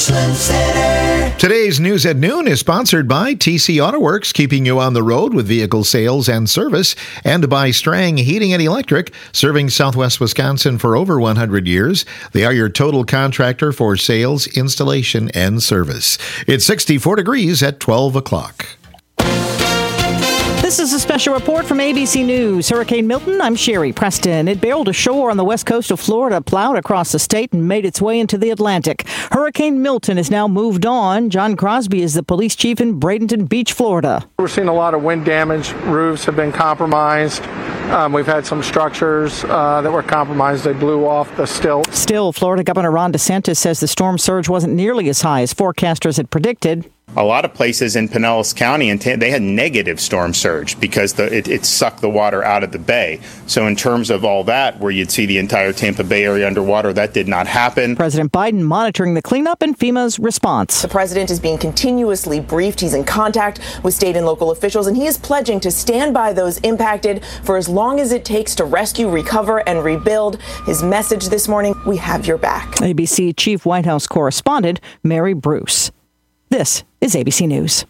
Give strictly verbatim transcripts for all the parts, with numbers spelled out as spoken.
Richland Center. Today's News at Noon is sponsored by T C AutoWorks, keeping you on the road with vehicle sales and service, and by Strang Heating and Electric, serving Southwest Wisconsin for over one hundred years. They are your total contractor for sales, installation, and service. It's sixty-four degrees at twelve o'clock. This is a special report from A B C News. Hurricane Milton, I'm Sherry Preston. It barreled ashore on the west coast of Florida, plowed across the state, and made its way into the Atlantic. Hurricane Milton has now moved on. John Crosby is the police chief in Bradenton Beach, Florida. We're seeing a lot of wind damage. Roofs have been compromised. Um, we've had some structures uh, that were compromised. They blew off the stilt. Still, Florida Governor Ron DeSantis says the storm surge wasn't nearly as high as forecasters had predicted. A lot of places in Pinellas County, and they had negative storm surge because the, it, it sucked the water out of the bay. So in terms of all that, where you'd see the entire Tampa Bay area underwater, that did not happen. President Biden monitoring the cleanup and FEMA's response. The president is being continuously briefed. He's in contact with state and local officials, and he is pledging to stand by those impacted for as long as it takes to rescue, recover, and rebuild. His message this morning: we have your back. A B C Chief White House Correspondent Mary Bruce. This is A B C News.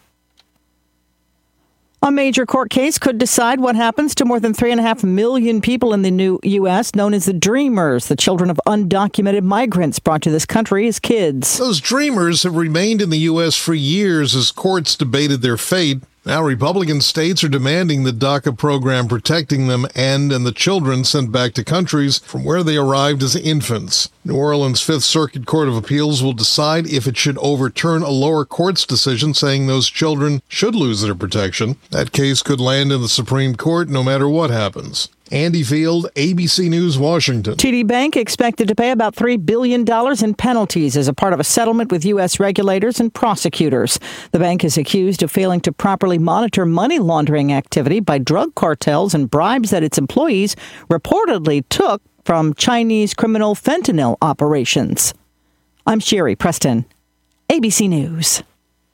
A major court case could decide what happens to more than three and a half million people in the new U S, known as the Dreamers, the children of undocumented migrants brought to this country as kids. Those Dreamers have remained in the U S for years as courts debated their fate. Now Republican states are demanding the DACA program protecting them end and the children sent back to countries from where they arrived as infants. New Orleans Fifth Circuit Court of Appeals will decide if it should overturn a lower court's decision saying those children should lose their protection. That case could land in the Supreme Court no matter what happens. Andy Field, A B C News, Washington. T D Bank expected to pay about three billion dollars in penalties as a part of a settlement with U S regulators and prosecutors. The bank is accused of failing to properly monitor money laundering activity by drug cartels and bribes that its employees reportedly took from Chinese criminal fentanyl operations. I'm Sherry Preston, A B C News.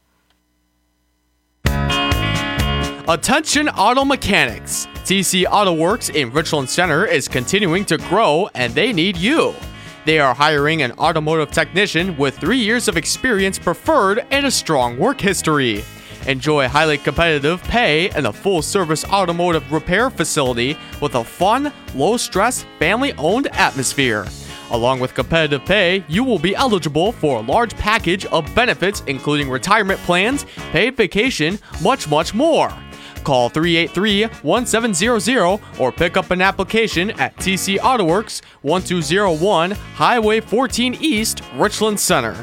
Attention auto mechanics. T C AutoWorks in Richland Center is continuing to grow, and they need you. They are hiring an automotive technician with three years of experience preferred and a strong work history. Enjoy highly competitive pay and a full-service automotive repair facility with a fun, low-stress, family-owned atmosphere. Along with competitive pay, you will be eligible for a large package of benefits including retirement plans, paid vacation, much, much more. Call three eight three, one seven zero zero or pick up an application at T C AutoWorks, one two zero one Highway fourteen East, Richland Center.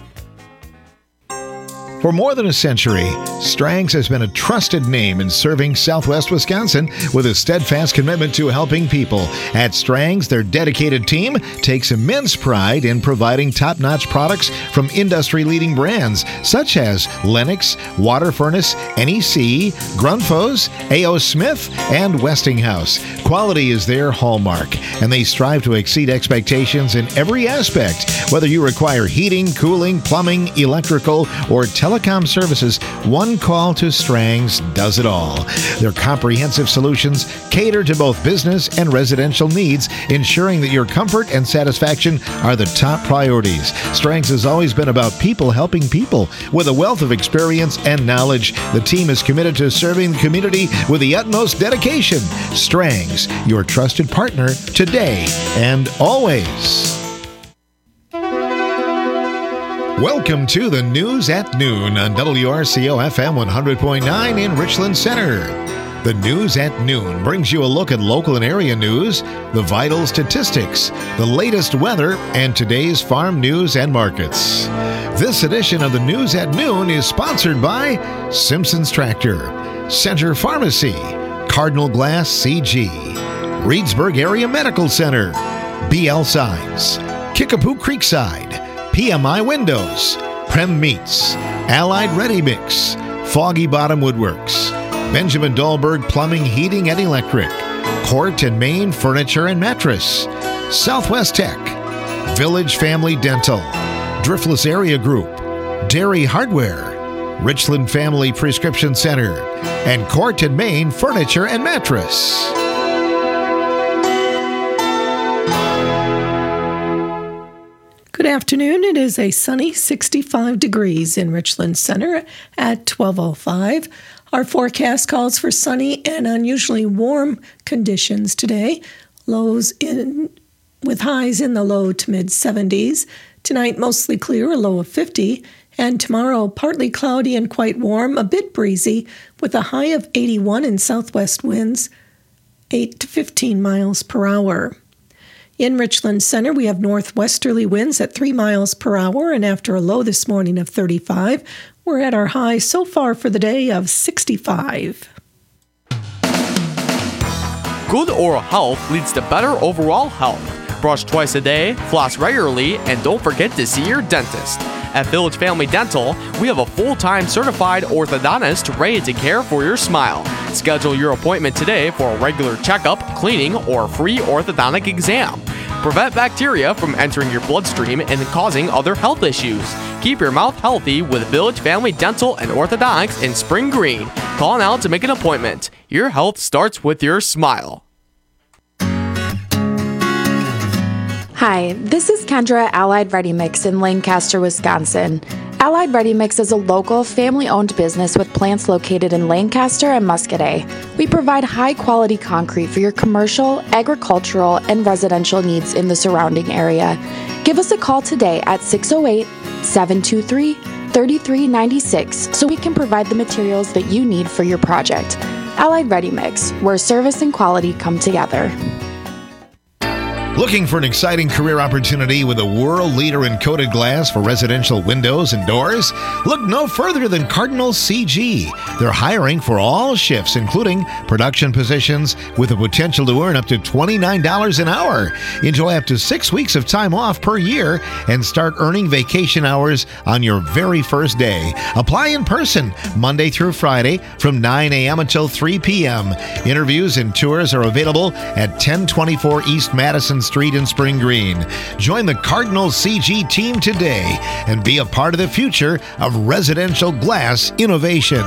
For more than a century, Strang's has been a trusted name in serving Southwest Wisconsin with a steadfast commitment to helping people. At Strang's, their dedicated team takes immense pride in providing top-notch products from industry-leading brands such as Lennox, Water Furnace, N E C, Grundfos, A O. Smith, and Westinghouse. Quality is their hallmark, and they strive to exceed expectations in every aspect. Whether you require heating, cooling, plumbing, electrical, or telecom services, one call to Strang's does it all. Their comprehensive solutions cater to both business and residential needs, ensuring that your comfort and satisfaction are the top priorities. Strang's has always been about people helping people. With a wealth of experience and knowledge, the team is committed to serving the community with the utmost dedication. Strang's, your trusted partner today and always. Welcome to the News at Noon on W R C O F M one hundred point nine in Richland Center. The News at Noon brings you a look at local and area news, the vital statistics, the latest weather, and today's farm news and markets. This edition of the News at Noon is sponsored by Simpson's Tractor, Center Pharmacy, Cardinal Glass C G, Reedsburg Area Medical Center, B L Signs, Kickapoo Creekside, P M I Windows, Prem Meats, Allied Ready Mix, Foggy Bottom Woodworks, Benjamin Dahlberg Plumbing, Heating, and Electric, Court and Main Furniture and Mattress, Southwest Tech, Village Family Dental, Driftless Area Group, Dairy Hardware, Richland Family Prescription Center, and Court and Main Furniture and Mattress. Good afternoon. It is a sunny sixty-five degrees in Richland Center at twelve oh five. Our forecast calls for sunny and unusually warm conditions today. Lows in with highs in the low to mid seventies. Tonight mostly clear, a low of fifty. And tomorrow partly cloudy and quite warm, a bit breezy with a high of eighty-one and southwest winds eight to fifteen miles per hour. In Richland Center, we have northwesterly winds at three miles per hour, and after a low this morning of thirty-five, we're at our high so far for the day of sixty-five. Good oral health leads to better overall health. Brush twice a day, floss regularly, and don't forget to see your dentist. At Village Family Dental, we have a full-time certified orthodontist ready to care for your smile. Schedule your appointment today for a regular checkup, cleaning, or free orthodontic exam. Prevent bacteria from entering your bloodstream and causing other health issues. Keep your mouth healthy with Village Family Dental and Orthodontics in Spring Green. Call now to make an appointment. Your health starts with your smile. Hi, this is Kendra at Allied Ready Mix in Lancaster, Wisconsin. Allied Ready Mix is a local, family-owned business with plants located in Lancaster and Muscadet. We provide high-quality concrete for your commercial, agricultural, and residential needs in the surrounding area. Give us a call today at six oh eight, seven two three, three three nine six so we can provide the materials that you need for your project. Allied Ready Mix, where service and quality come together. Looking for an exciting career opportunity with a world leader in coated glass for residential windows and doors? Look no further than Cardinal C G. They're hiring for all shifts, including production positions, with the potential to earn up to twenty-nine dollars an hour. Enjoy up to six weeks of time off per year and start earning vacation hours on your very first day. Apply in person Monday through Friday from nine a.m. until three p.m. Interviews and tours are available at ten twenty-four East Madison Street in Spring Green. Join the Cardinal C G team today and be a part of the future of residential glass innovation.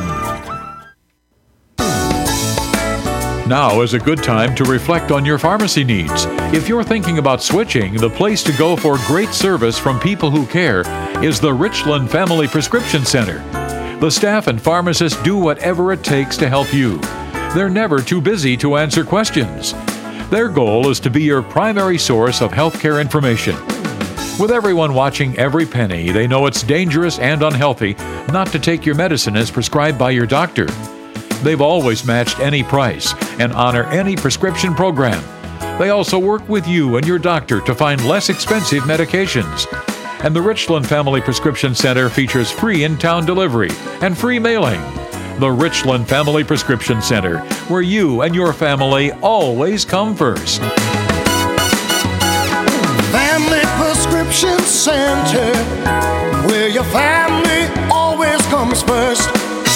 Now is a good time to reflect on your pharmacy needs. If you're thinking about switching, the place to go for great service from people who care is the Richland Family Prescription Center. The staff and pharmacists do whatever it takes to help you. They're never too busy to answer questions. Their goal is to be your primary source of healthcare information. With everyone watching every penny, they know it's dangerous and unhealthy not to take your medicine as prescribed by your doctor. They've always matched any price and honor any prescription program. They also work with you and your doctor to find less expensive medications. And the Richland Family Prescription Center features free in-town delivery and free mailing. The Richland Family Prescription Center, where you and your family always come first. Family Prescription Center, where your family always comes first.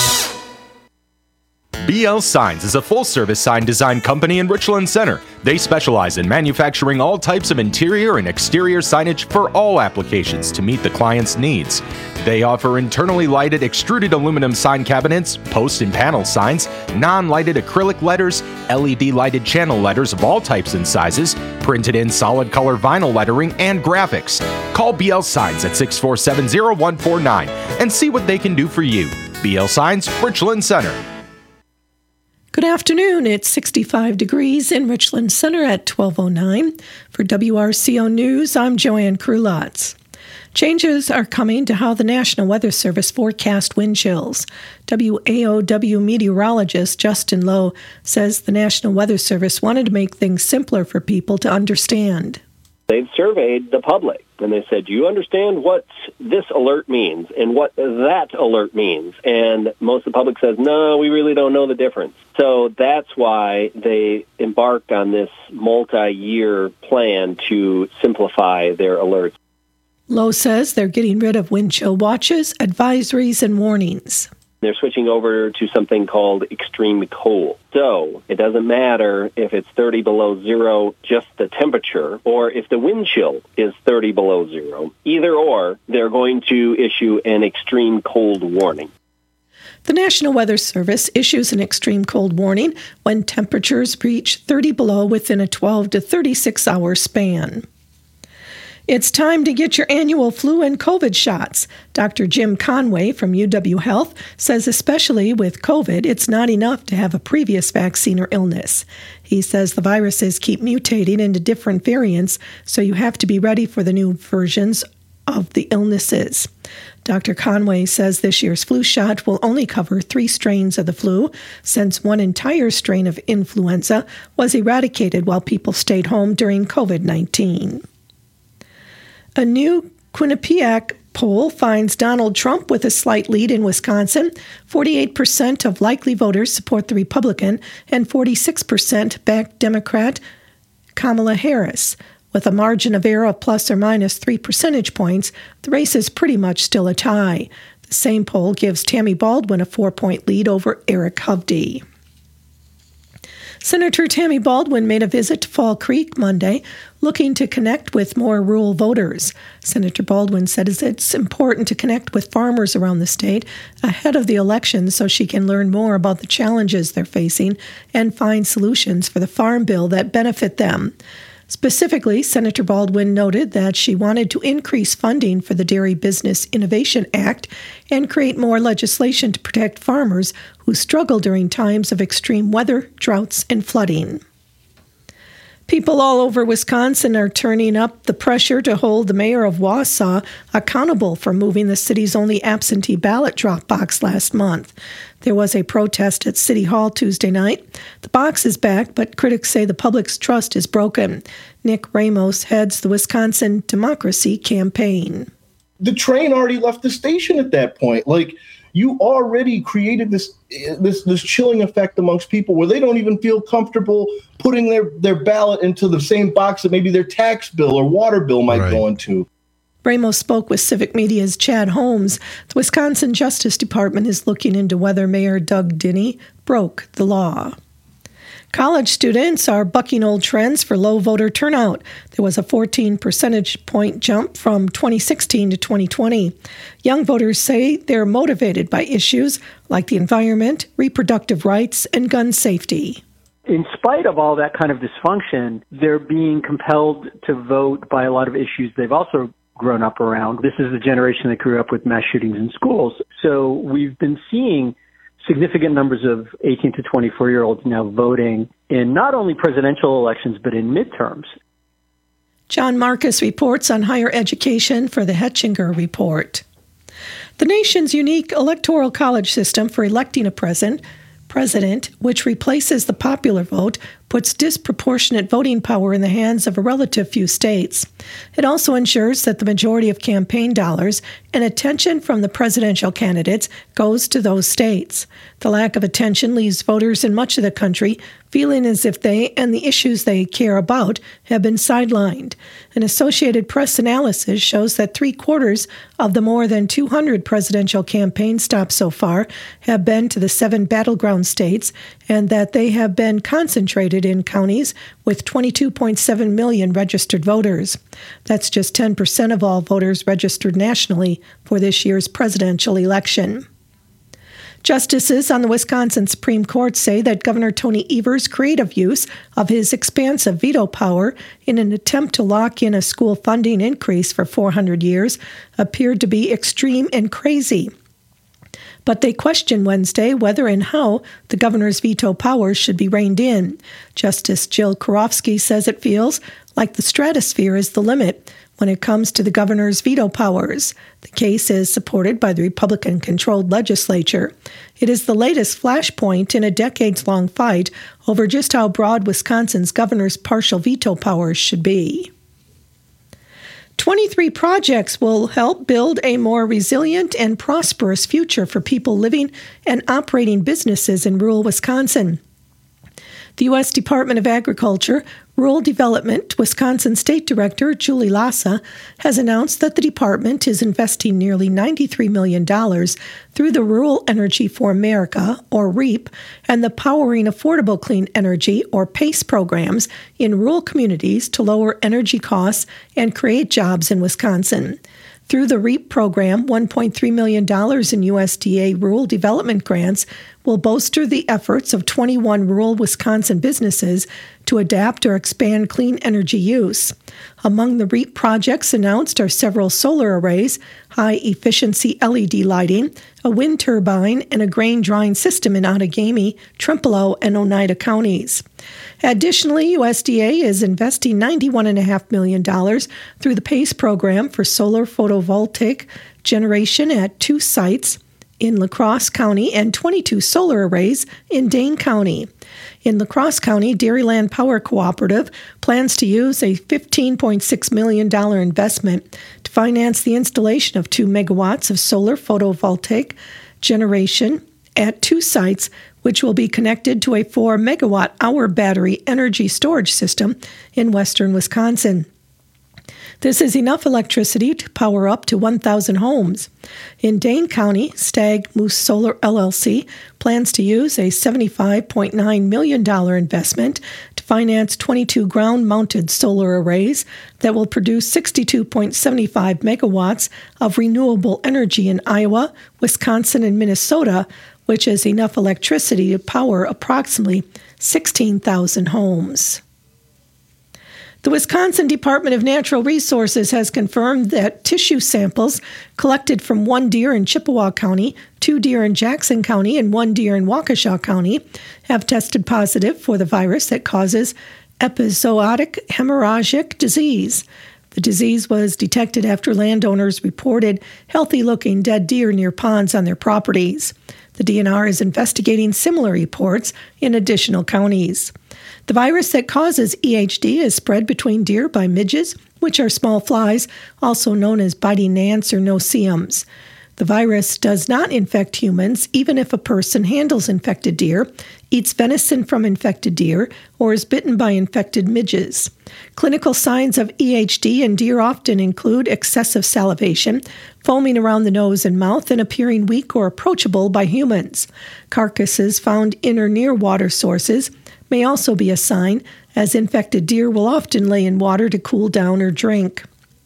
B L Signs is a full-service sign design company in Richland Center. They specialize in manufacturing all types of interior and exterior signage for all applications to meet the client's needs. They offer internally lighted extruded aluminum sign cabinets, post and panel signs, non-lighted acrylic letters, L E D lighted channel letters of all types and sizes, printed in solid color vinyl lettering, and graphics. Call B L Signs at six four seven, zero one four nine and see what they can do for you. B L Signs, Richland Center. Good afternoon. It's sixty-five degrees in Richland Center at twelve oh nine. For W R C O News, I'm Joanne Krulotz. Changes are coming to how the National Weather Service forecast wind chills. W A O W meteorologist Justin Lowe says the National Weather Service wanted to make things simpler for people to understand. They've surveyed the public, and they said, do you understand what this alert means and what that alert means? And most of the public says, no, we really don't know the difference. So that's why they embarked on this multi-year plan to simplify their alerts. Lowe says they're getting rid of wind chill watches, advisories, and warnings. They're switching over to something called extreme cold. So it doesn't matter if it's thirty below zero, just the temperature, or if the wind chill is thirty below zero. Either or, they're going to issue an extreme cold warning. The National Weather Service issues an extreme cold warning when temperatures reach thirty below within a twelve to thirty-six hour span. It's time to get your annual flu and COVID shots. Doctor Jim Conway from U W Health says especially with COVID, it's not enough to have a previous vaccine or illness. He says the viruses keep mutating into different variants, so you have to be ready for the new versions of the illnesses. Doctor Conway says this year's flu shot will only cover three strains of the flu, since one entire strain of influenza was eradicated while people stayed home during COVID nineteen. A new Quinnipiac poll finds Donald Trump with a slight lead in Wisconsin. forty-eight percent of likely voters support the Republican, and forty-six percent back Democrat Kamala Harris. With a margin of error of plus or minus three percentage points, the race is pretty much still a tie. The same poll gives Tammy Baldwin a four-point lead over Eric Hovde. Senator Tammy Baldwin made a visit to Fall Creek Monday, looking to connect with more rural voters. Senator Baldwin said it's important to connect with farmers around the state ahead of the election so she can learn more about the challenges they're facing and find solutions for the farm bill that benefit them. Specifically, Senator Baldwin noted that she wanted to increase funding for the Dairy Business Innovation Act and create more legislation to protect farmers who struggle during times of extreme weather, droughts, and flooding. People all over Wisconsin are turning up the pressure to hold the mayor of Wausau accountable for moving the city's only absentee ballot drop box last month. There was a protest at City Hall Tuesday night. The box is back, but critics say the public's trust is broken. Nick Ramos heads the Wisconsin Democracy Campaign. The train already left the station at that point. Like, you already created this this this chilling effect amongst people where they don't even feel comfortable putting their, their ballot into the same box that maybe their tax bill or water bill might right. go into. Ramos spoke with Civic Media's Chad Holmes. The Wisconsin Justice Department is looking into whether Mayor Doug Dinney broke the law. College students are bucking old trends for low voter turnout. There was a fourteen percentage point jump from twenty sixteen to twenty twenty. Young voters say they're motivated by issues like the environment, reproductive rights, and gun safety. In spite of all that kind of dysfunction, they're being compelled to vote by a lot of issues they've also grown up around. This is the generation that grew up with mass shootings in schools. So we've been seeing significant numbers of eighteen to twenty-four-year-olds now voting in not only presidential elections, but in midterms. John Marcus reports on higher education for the Hetchinger Report. The nation's unique electoral college system for electing a president, president, which replaces the popular vote, puts disproportionate voting power in the hands of a relative few states. It also ensures that the majority of campaign dollars and attention from the presidential candidates goes to those states. The lack of attention leaves voters in much of the country feeling as if they and the issues they care about have been sidelined. An Associated Press analysis shows that three-quarters of the more than two hundred presidential campaign stops so far have been to the seven battleground states, and that they have been concentrated in counties with twenty-two point seven million registered voters. That's just ten percent of all voters registered nationally for this year's presidential election. Justices on the Wisconsin Supreme Court say that Governor Tony Evers' creative use of his expansive veto power in an attempt to lock in a school funding increase for four hundred years appeared to be extreme and crazy. But they question Wednesday whether and how the governor's veto powers should be reined in. Justice Jill Karofsky says it feels like the stratosphere is the limit when it comes to the governor's veto powers. The case is supported by the Republican-controlled legislature. It is the latest flashpoint in a decades-long fight over just how broad Wisconsin's governor's partial veto powers should be. twenty-three projects will help build a more resilient and prosperous future for people living and operating businesses in rural Wisconsin. The U S Department of Agriculture, Rural Development, Wisconsin State Director Julie Lassa has announced that the department is investing nearly ninety-three million dollars through the Rural Energy for America, or REAP, and the Powering Affordable Clean Energy, or PACE programs in rural communities to lower energy costs and create jobs in Wisconsin. Through the REAP program, one point three million dollars in U S D A rural development grants will bolster the efforts of twenty-one rural Wisconsin businesses to adapt or expand clean energy use. Among the REAP projects announced are several solar arrays, high-efficiency L E D lighting, a wind turbine, and a grain drying system in Outagamie, Trempealeau, and Oneida counties. Additionally, U S D A is investing ninety-one point five million dollars through the PACE program for solar photovoltaic generation at two sites in La Crosse County and twenty-two solar arrays in Dane County. In La Crosse County, Dairyland Power Cooperative plans to use a fifteen point six million dollars investment to finance the installation of two megawatts of solar photovoltaic generation at two sites, which will be connected to a four megawatt hour battery energy storage system in western Wisconsin. This is enough electricity to power up to one thousand homes. In Dane County, Stag Moose Solar L L C plans to use a seventy-five point nine million dollars investment to finance twenty-two ground-mounted solar arrays that will produce sixty-two point seven five megawatts of renewable energy in Iowa, Wisconsin, and Minnesota, which is enough electricity to power approximately sixteen thousand homes. The Wisconsin Department of Natural Resources has confirmed that tissue samples collected from one deer in Chippewa County, two deer in Jackson County, and one deer in Waukesha County have tested positive for the virus that causes epizootic hemorrhagic disease. The disease was detected after landowners reported healthy-looking dead deer near ponds on their properties. The D N R is investigating similar reports in additional counties. The virus that causes E H D is spread between deer by midges, which are small flies, also known as biting ants or no-see-ums. The virus does not infect humans, even if a person handles infected deer, eats venison from infected deer, or is bitten by infected midges. Clinical signs of E H D in deer often include excessive salivation, foaming around the nose and mouth, and appearing weak or approachable by humans. Carcasses found in or near water sources may also be a sign, as infected deer will often lay in water to cool down or drink.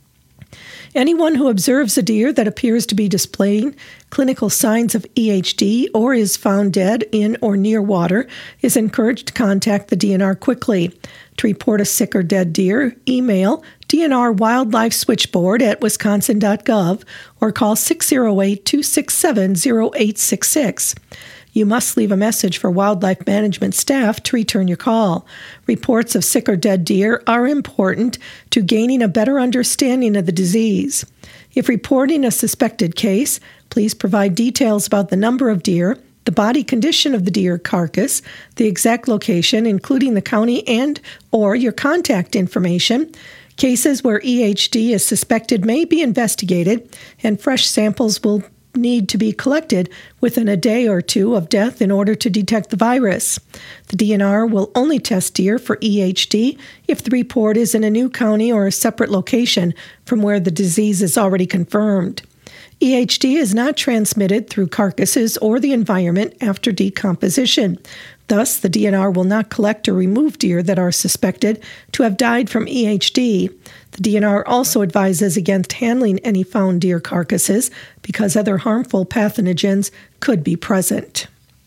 Anyone who observes a deer that appears to be displaying clinical signs of E H D or is found dead in or near water is encouraged to contact the D N R quickly. To report a sick or dead deer, email D N R Wildlife Switchboard at wisconsin dot gov or call six oh eight, two six seven, oh eight six six. You must leave a message for wildlife management staff to return your call. Reports of sick or dead deer are important to gaining a better understanding of the disease. If reporting a suspected case, please provide details about the number of deer, the body condition of the deer carcass, the exact location, including the county and or your contact information. Cases where E H D is suspected may be investigated, and fresh samples will need to be collected within a day or two of death in order to detect the virus. The D N R will only test deer for E H D if the report is in a new county or a separate location from where the disease is already confirmed. E H D is not transmitted through carcasses or the environment after decomposition. Thus, the D N R will not collect or remove deer that are suspected to have died from E H D. The D N R also advises against handling any found deer carcasses because other harmful pathogens could be present.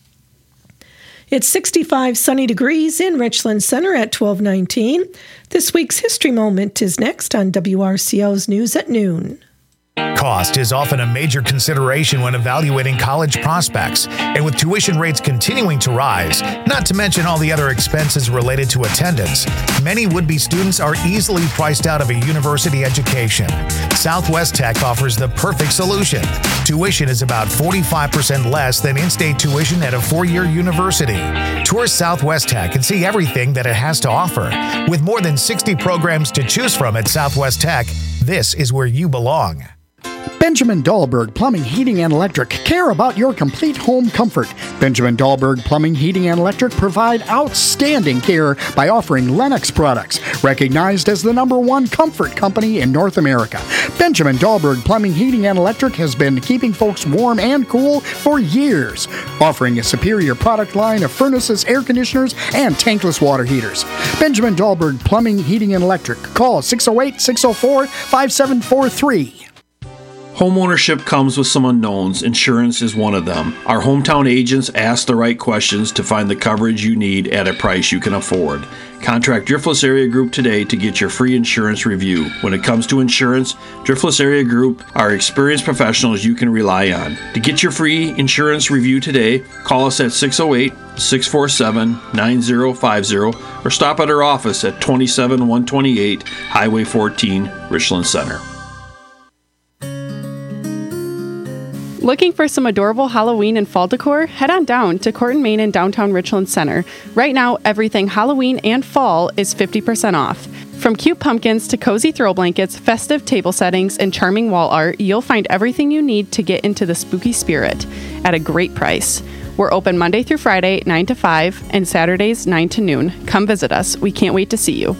It's sixty-five sunny degrees in Richland Center at twelve nineteen. This week's History Moment is next on W R C O's News at Noon. Cost is often a major consideration when evaluating college prospects, and with tuition rates continuing to rise, not to mention all the other expenses related to attendance, many would-be students are easily priced out of a university education. Southwest Tech offers the perfect solution. Tuition is about forty-five percent less than in-state tuition at a four-year university. Tour Southwest Tech and see everything that it has to offer. With more than sixty programs to choose from at Southwest Tech, this is where you belong. Benjamin Dahlberg Plumbing, Heating, and Electric care about your complete home comfort. Benjamin Dahlberg Plumbing, Heating, and Electric provide outstanding care by offering Lennox products, recognized as the number one comfort company in North America. Benjamin Dahlberg Plumbing, Heating, and Electric has been keeping folks warm and cool for years, offering a superior product line of furnaces, air conditioners, and tankless water heaters. Benjamin Dahlberg Plumbing, Heating, and Electric. Call six oh eight, six oh four, five seven four three. Homeownership comes with some unknowns. Insurance is one of them. Our hometown agents ask the right questions to find the coverage you need at a price you can afford. Contact Driftless Area Group today to get your free insurance review. When it comes to insurance, Driftless Area Group are experienced professionals you can rely on. To get your free insurance review today, call us at six oh eight, six four seven, nine oh five oh or stop at our office at twenty-seven one twenty-eight Highway fourteen, Richland Center. Looking for some adorable Halloween and fall decor? Head on down to Court and Main in downtown Richland Center. Right now, everything Halloween and fall is fifty percent off. From cute pumpkins to cozy throw blankets, festive table settings, and charming wall art, you'll find everything you need to get into the spooky spirit at a great price. We're open Monday through Friday, nine to five, and Saturdays, nine to noon. Come visit us. We can't wait to see you.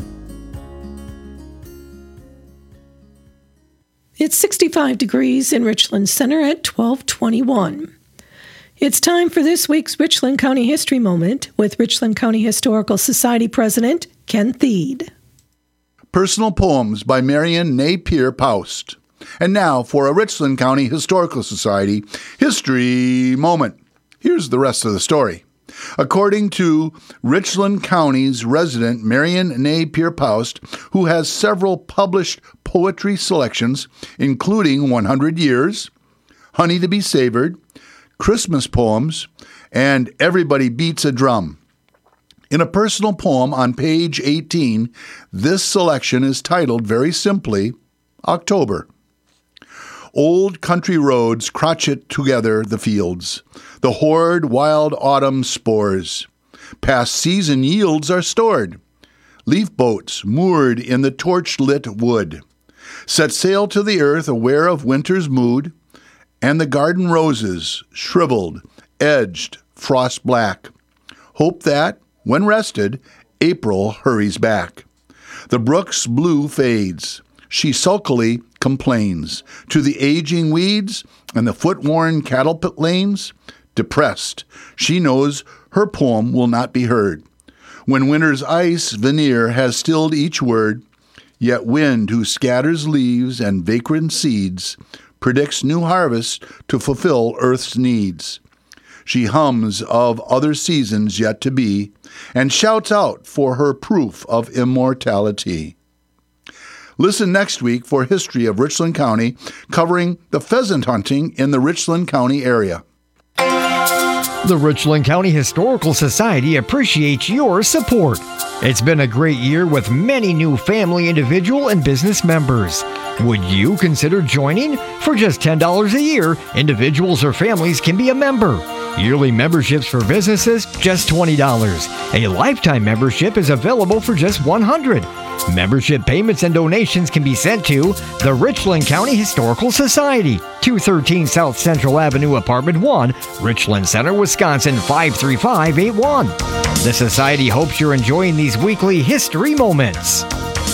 It's sixty-five degrees in Richland Center at twelve twenty-one. It's time for this week's Richland County History Moment with Richland County Historical Society President Ken Thiede. Personal Poems by Marion Napier Paust. And now for a Richland County Historical Society History Moment. Here's the rest of the story. According to Richland County's resident Marion Napier Paust, who has several published poetry selections, including one hundred years, Honey to be Savored, Christmas Poems, and Everybody Beats a Drum. In a personal poem on page eighteen, this selection is titled very simply, October. Old country roads crotchet together the fields, the hoard wild autumn spores. Past season yields are stored. Leaf boats moored in the torch-lit wood set sail to the earth aware of winter's mood, and the garden roses, shriveled, edged, frost black, hope that, when rested, April hurries back. The brook's blue fades. She sulkily complains to the aging weeds and the foot-worn cattle pit lanes. Depressed, she knows her poem will not be heard. When winter's ice veneer has stilled each word, yet wind who scatters leaves and vagrant seeds predicts new harvest to fulfill earth's needs. She hums of other seasons yet to be, and shouts out for her proof of immortality. Listen next week for History of Richland County, covering the pheasant hunting in the Richland County area. The Richland County Historical Society appreciates your support. It's been a great year with many new family, individual, and business members. Would you consider joining? For just ten dollars a year, individuals or families can be a member. Yearly memberships for businesses, just twenty dollars. A lifetime membership is available for just one hundred dollars. Membership payments and donations can be sent to the Richland County Historical Society, two thirteen South Central Avenue, Apartment one, Richland Center, Wisconsin, five three five eight one. The Society hopes you're enjoying these weekly history moments.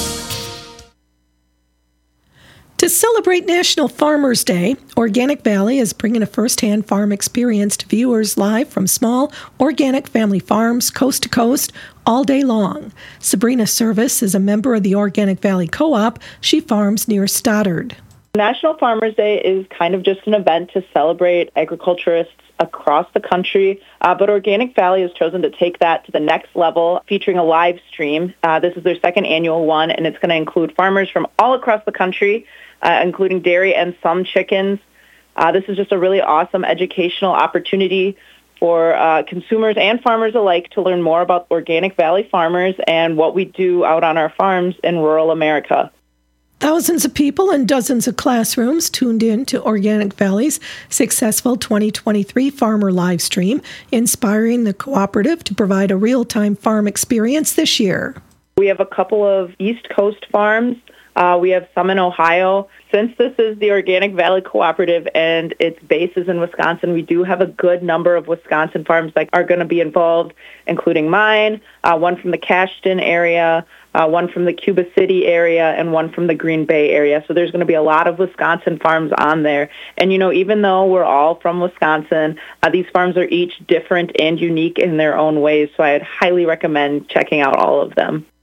To celebrate National Farmers Day, Organic Valley is bringing a first-hand farm experience to viewers live from small organic family farms coast to coast all day long. Sabrina Service is a member of the Organic Valley Co-op. She farms near Stoddard. National Farmers Day is kind of just an event to celebrate agriculturists across the country, uh, but Organic Valley has chosen to take that to the next level, featuring a live stream. Uh, this is their second annual one, and it's going to include farmers from all across the country, uh, including dairy and some chickens. Uh, this is just a really awesome educational opportunity for uh, consumers and farmers alike to learn more about Organic Valley farmers and what we do out on our farms in rural America. Thousands of people and dozens of classrooms tuned in to Organic Valley's successful twenty twenty-three Farmer Live Stream, inspiring the cooperative to provide a real-time farm experience this year. We have a couple of East Coast farms. Uh, we have some in Ohio. Since this is the Organic Valley Cooperative and its base is in Wisconsin, we do have a good number of Wisconsin farms that are going to be involved, including mine, uh, one from the Cashton area, uh, one from the Cuba City area, and one from the Green Bay area. So there's going to be a lot of Wisconsin farms on there. And, you know, even though we're all from Wisconsin, uh, these farms are each different and unique in their own ways. So I'd highly recommend checking out all of them.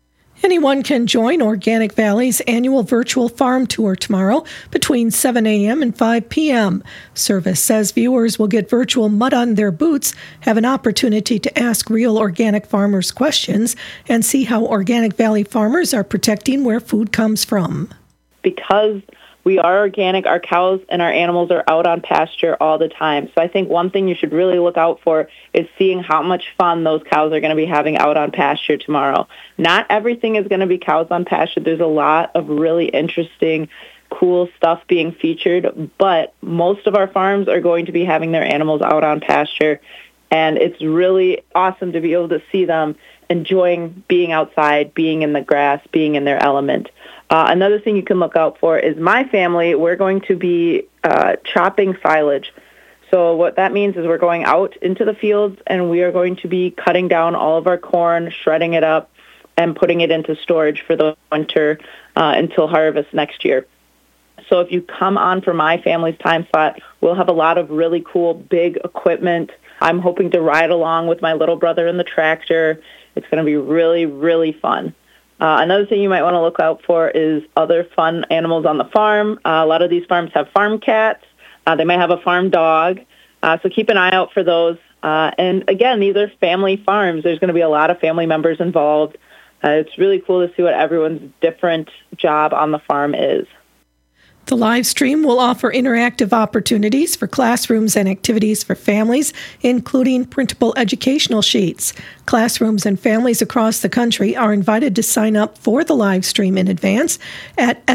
Anyone can join Organic Valley's annual virtual farm tour tomorrow between seven a.m. and five p.m. Service says viewers will get virtual mud on their boots, have an opportunity to ask real organic farmers questions, and see how Organic Valley farmers are protecting where food comes from. Because we are organic, our cows and our animals are out on pasture all the time. So I think one thing you should really look out for is seeing how much fun those cows are going to be having out on pasture tomorrow. Not everything is going to be cows on pasture. There's a lot of really interesting, cool stuff being featured, but most of our farms are going to be having their animals out on pasture, and it's really awesome to be able to see them enjoying being outside, being in the grass, being in their element. Uh, another thing you can look out for is my family. We're going to be uh, chopping silage. So what that means is we're going out into the fields and we are going to be cutting down all of our corn, shredding it up, and putting it into storage for the winter uh, until harvest next year. So if you come on for my family's time slot, we'll have a lot of really cool big equipment. I'm hoping to ride along with my little brother in the tractor. It's going to be really, really fun. Uh, another thing you might want to look out for is other fun animals on the farm. Uh, a lot of these farms have farm cats. Uh, they may have a farm dog. Uh, so keep an eye out for those. Uh, and again, these are family farms. There's going to be a lot of family members involved. Uh, it's really cool to see what everyone's different job on the farm is. The live stream will offer interactive opportunities for classrooms and activities for families, including printable educational sheets. Classrooms and families across the country are invited to sign up for the live stream in advance at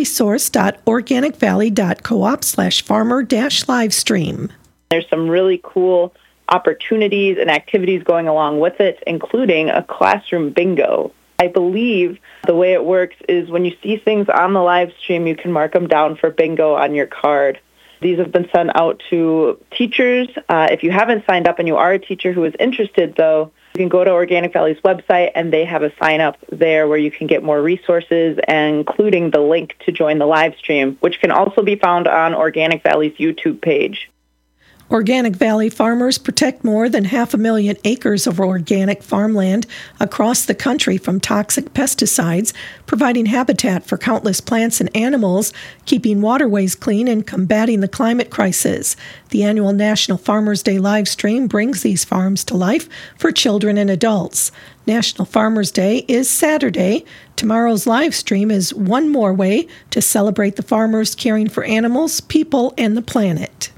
ethicallysourced.organicvalley.coop slash farmer dash live stream. There's some really cool opportunities and activities going along with it, including a classroom bingo. I believe the way it works is when you see things on the live stream, you can mark them down for bingo on your card. These have been sent out to teachers. Uh, if you haven't signed up and you are a teacher who is interested, though, you can go to Organic Valley's website, and they have a sign-up there where you can get more resources, including the link to join the live stream, which can also be found on Organic Valley's YouTube page. Organic Valley farmers protect more than half a million acres of organic farmland across the country from toxic pesticides, providing habitat for countless plants and animals, keeping waterways clean, and combating the climate crisis. The annual National Farmers Day live stream brings these farms to life for children and adults. National Farmers Day is Saturday. Tomorrow's live stream is one more way to celebrate the farmers caring for animals, people, and the planet.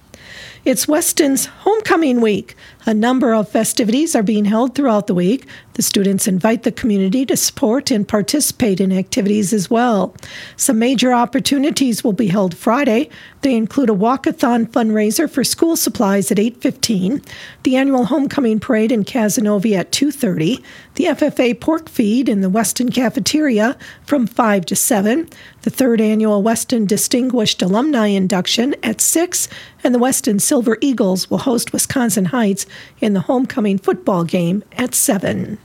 It's Weston's Homecoming Week. A number of festivities are being held throughout the week. The students invite the community to support and participate in activities as well. Some major opportunities will be held Friday. They include a walkathon fundraiser for school supplies at eight fifteen, the annual Homecoming Parade in Casanova at two thirty, the F F A pork feed in the Weston cafeteria from five to seven, the third annual Weston Distinguished Alumni Induction at six, and the Weston Silver Eagles will host Wisconsin Heights in the homecoming football game at seven.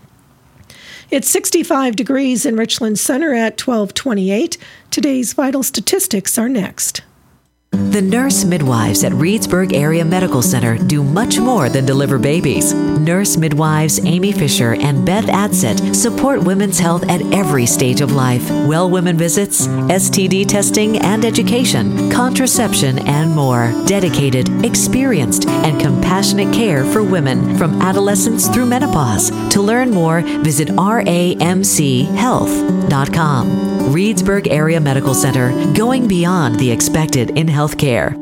It's sixty-five degrees in Richland Center at twelve twenty-eight. Today's vital statistics are next. The nurse midwives at Reedsburg Area Medical Center do much more than deliver babies. Nurse midwives Amy Fisher and Beth Adsett support women's health at every stage of life. Well women visits, S T D testing and education, contraception, and more. Dedicated, experienced, and compassionate care for women from adolescence through menopause. To learn more, visit R A M C health dot com. Reedsburg Area Medical Center, going beyond the expected in healthcare.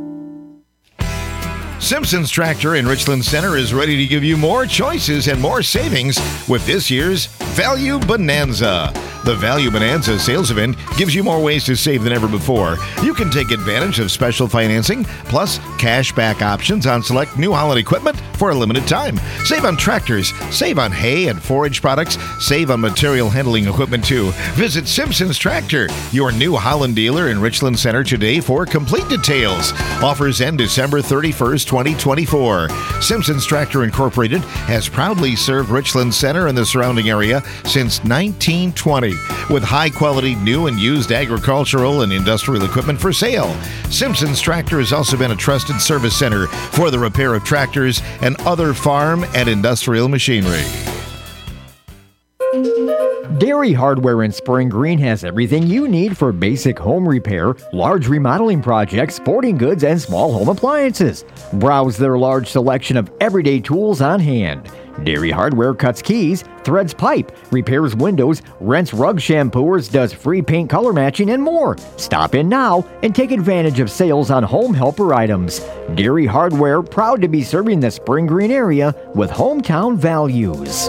Simpson's Tractor in Richland Center is ready to give you more choices and more savings with this year's Value Bonanza. The Value Bonanza sales event gives you more ways to save than ever before. You can take advantage of special financing, plus cash back options on select New Holland equipment for a limited time. Save on tractors, save on hay and forage products, save on material handling equipment too. Visit Simpson's Tractor, your New Holland dealer in Richland Center today for complete details. Offers end December thirty-first, twenty twenty-four. Simpson's Tractor Incorporated has proudly served Richland Center and the surrounding area since nineteen twenty. With high-quality new and used agricultural and industrial equipment for sale. Simpson's Tractor has also been a trusted service center for the repair of tractors and other farm and industrial machinery. Dairy Hardware in Spring Green has everything you need for basic home repair, large remodeling projects, sporting goods, and small home appliances. Browse their large selection of everyday tools on hand. Dairy Hardware cuts keys, threads pipe, repairs windows, rents rug shampooers, does free paint color matching, and more. Stop in now and take advantage of sales on home helper items. Dairy Hardware, proud to be serving the Spring Green area with hometown values.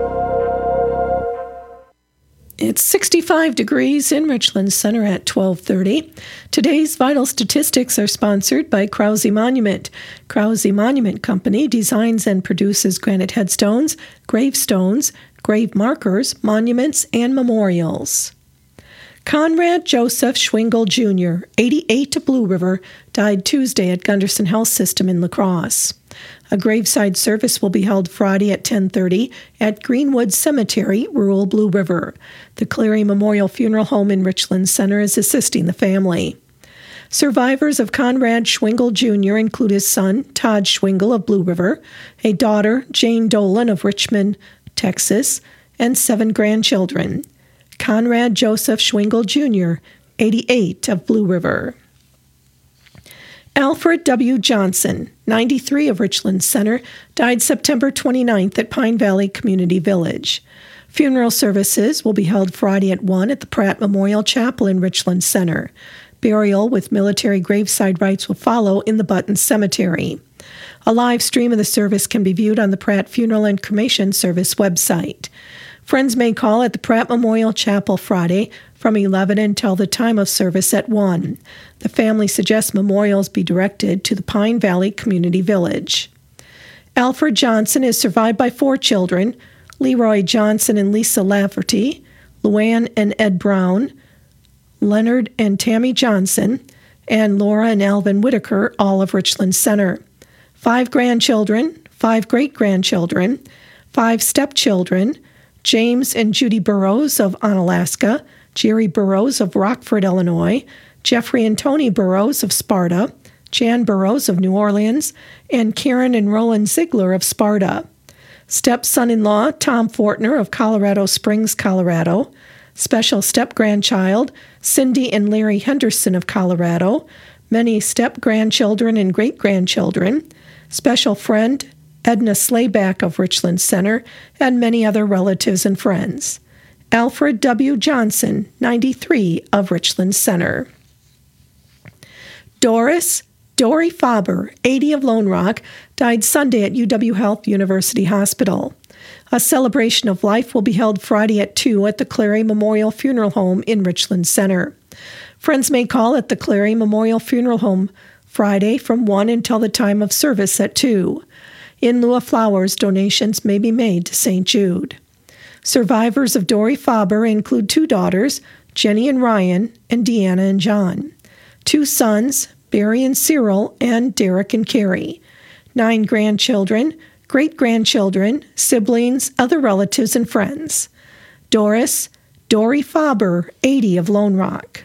It's sixty-five degrees in Richland Center at twelve thirty. Today's vital statistics are sponsored by Krause Monument. Krause Monument Company designs and produces granite headstones, gravestones, grave markers, monuments, and memorials. Conrad Joseph Schwingle Junior, eighty-eight of Blue River, died Tuesday at Gunderson Health System in La Crosse. A graveside service will be held Friday at ten thirty at Greenwood Cemetery, rural Blue River. The Cleary Memorial Funeral Home in Richland Center is assisting the family. Survivors of Conrad Schwingle Junior include his son, Todd Schwingle of Blue River, a daughter, Jane Dolan of Richmond, Texas, and seven grandchildren. Conrad Joseph Schwingle Junior, eighty-eight of Blue River. Alfred W. Johnson, ninety-three of Richland Center, died September twenty-ninth at Pine Valley Community Village. Funeral services will be held Friday at one at the Pratt Memorial Chapel in Richland Center. Burial with military graveside rites will follow in the Button Cemetery. A live stream of the service can be viewed on the Pratt Funeral and Cremation Service website. Friends may call at the Pratt Memorial Chapel Friday from eleven until the time of service at one. The family suggests memorials be directed to the Pine Valley Community Village. Alfred Johnson is survived by four children, Leroy Johnson and Lisa Lafferty, Luann and Ed Brown, Leonard and Tammy Johnson, and Laura and Alvin Whitaker, all of Richland Center. Five grandchildren, five great-grandchildren, five stepchildren, James and Judy Burrows of Onalaska, Jerry Burrows of Rockford, Illinois, Jeffrey and Tony Burrows of Sparta, Jan Burrows of New Orleans, and Karen and Roland Ziegler of Sparta. Step-son-in-law Tom Fortner of Colorado Springs, Colorado. Special step-grandchild Cindy and Larry Henderson of Colorado. Many step-grandchildren and great-grandchildren. Special friend Edna Slayback of Richland Center, and many other relatives and friends. Alfred W. Johnson, ninety-three of Richland Center. Doris Dory Faber, eighty of Lone Rock, died Sunday at U W Health University Hospital. A celebration of life will be held Friday at two at the Clary Memorial Funeral Home in Richland Center. Friends may call at the Clary Memorial Funeral Home Friday from one until the time of service at two. In lieu of flowers, donations may be made to Saint Jude. Survivors of Dory Faber include two daughters, Jenny and Ryan, and Deanna and John. Two sons, Barry and Cyril, and Derek and Carrie. Nine grandchildren, great-grandchildren, siblings, other relatives, and friends. Doris, Dory Faber, eighty of Lone Rock.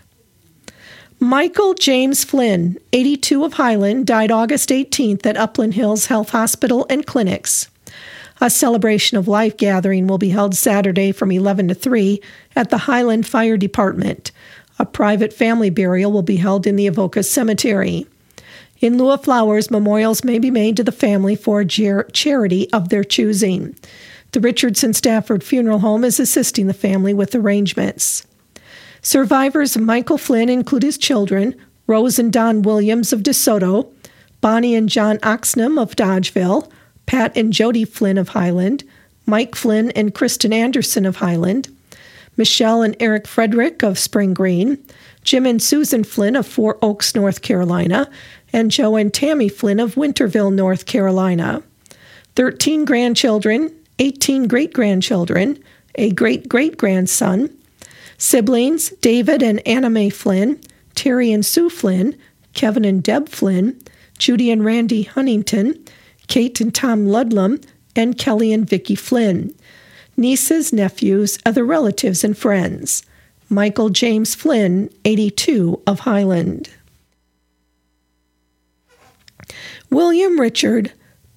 Michael James Flynn, eighty-two of Highland, died August eighteenth at Upland Hills Health Hospital and Clinics. A celebration of life gathering will be held Saturday from eleven to three at the Highland Fire Department. A private family burial will be held in the Avoca Cemetery. In lieu of flowers, memorials may be made to the family for a ger- charity of their choosing. The Richardson Stafford Funeral Home is assisting the family with arrangements. Survivors of Michael Flynn include his children, Rose and Don Williams of DeSoto, Bonnie and John Oxnam of Dodgeville, Pat and Jody Flynn of Highland, Mike Flynn and Kristen Anderson of Highland, Michelle and Eric Frederick of Spring Green, Jim and Susan Flynn of Four Oaks, North Carolina, and Joe and Tammy Flynn of Winterville, North Carolina. Thirteen grandchildren, eighteen great-grandchildren, a great-great-grandson, siblings David and Anna Mae Flynn, Terry and Sue Flynn, Kevin and Deb Flynn, Judy and Randy Huntington, Kate and Tom Ludlam, and Kelly and Vicki Flynn. Nieces, nephews, other relatives, and friends. Michael James Flynn, eighty-two of Highland. William Richard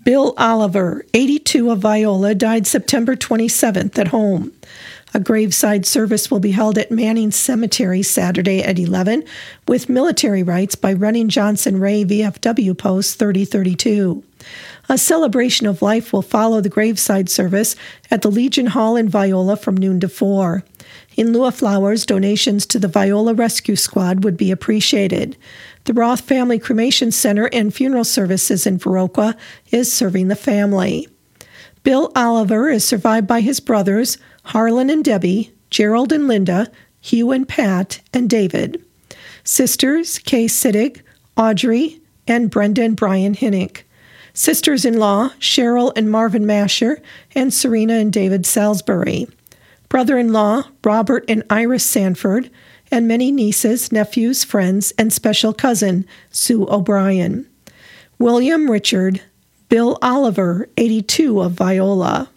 Bill Oliver, eighty-two, of Viola, died September twenty-seventh at home. A graveside service will be held at Manning Cemetery Saturday at eleven, with military rites by Running Johnson Ray V F W Post thirty thirty-two. A celebration of life will follow the graveside service at the Legion Hall in Viola from noon to four. In lieu of flowers, donations to the Viola Rescue Squad would be appreciated. The Roth Family Cremation Center and Funeral Services in Viroqua is serving the family. Bill Oliver is survived by his brothers, Harlan and Debbie, Gerald and Linda, Hugh and Pat, and David. Sisters, Kay Siddig, Audrey, and Brenda and Brian Hinnick. Sisters-in-law, Cheryl and Marvin Masher, and Serena and David Salisbury. Brother-in-law, Robert and Iris Sanford, and many nieces, nephews, friends, and special cousin, Sue O'Brien. William Richard, Bill Oliver, eighty-two, of Viola.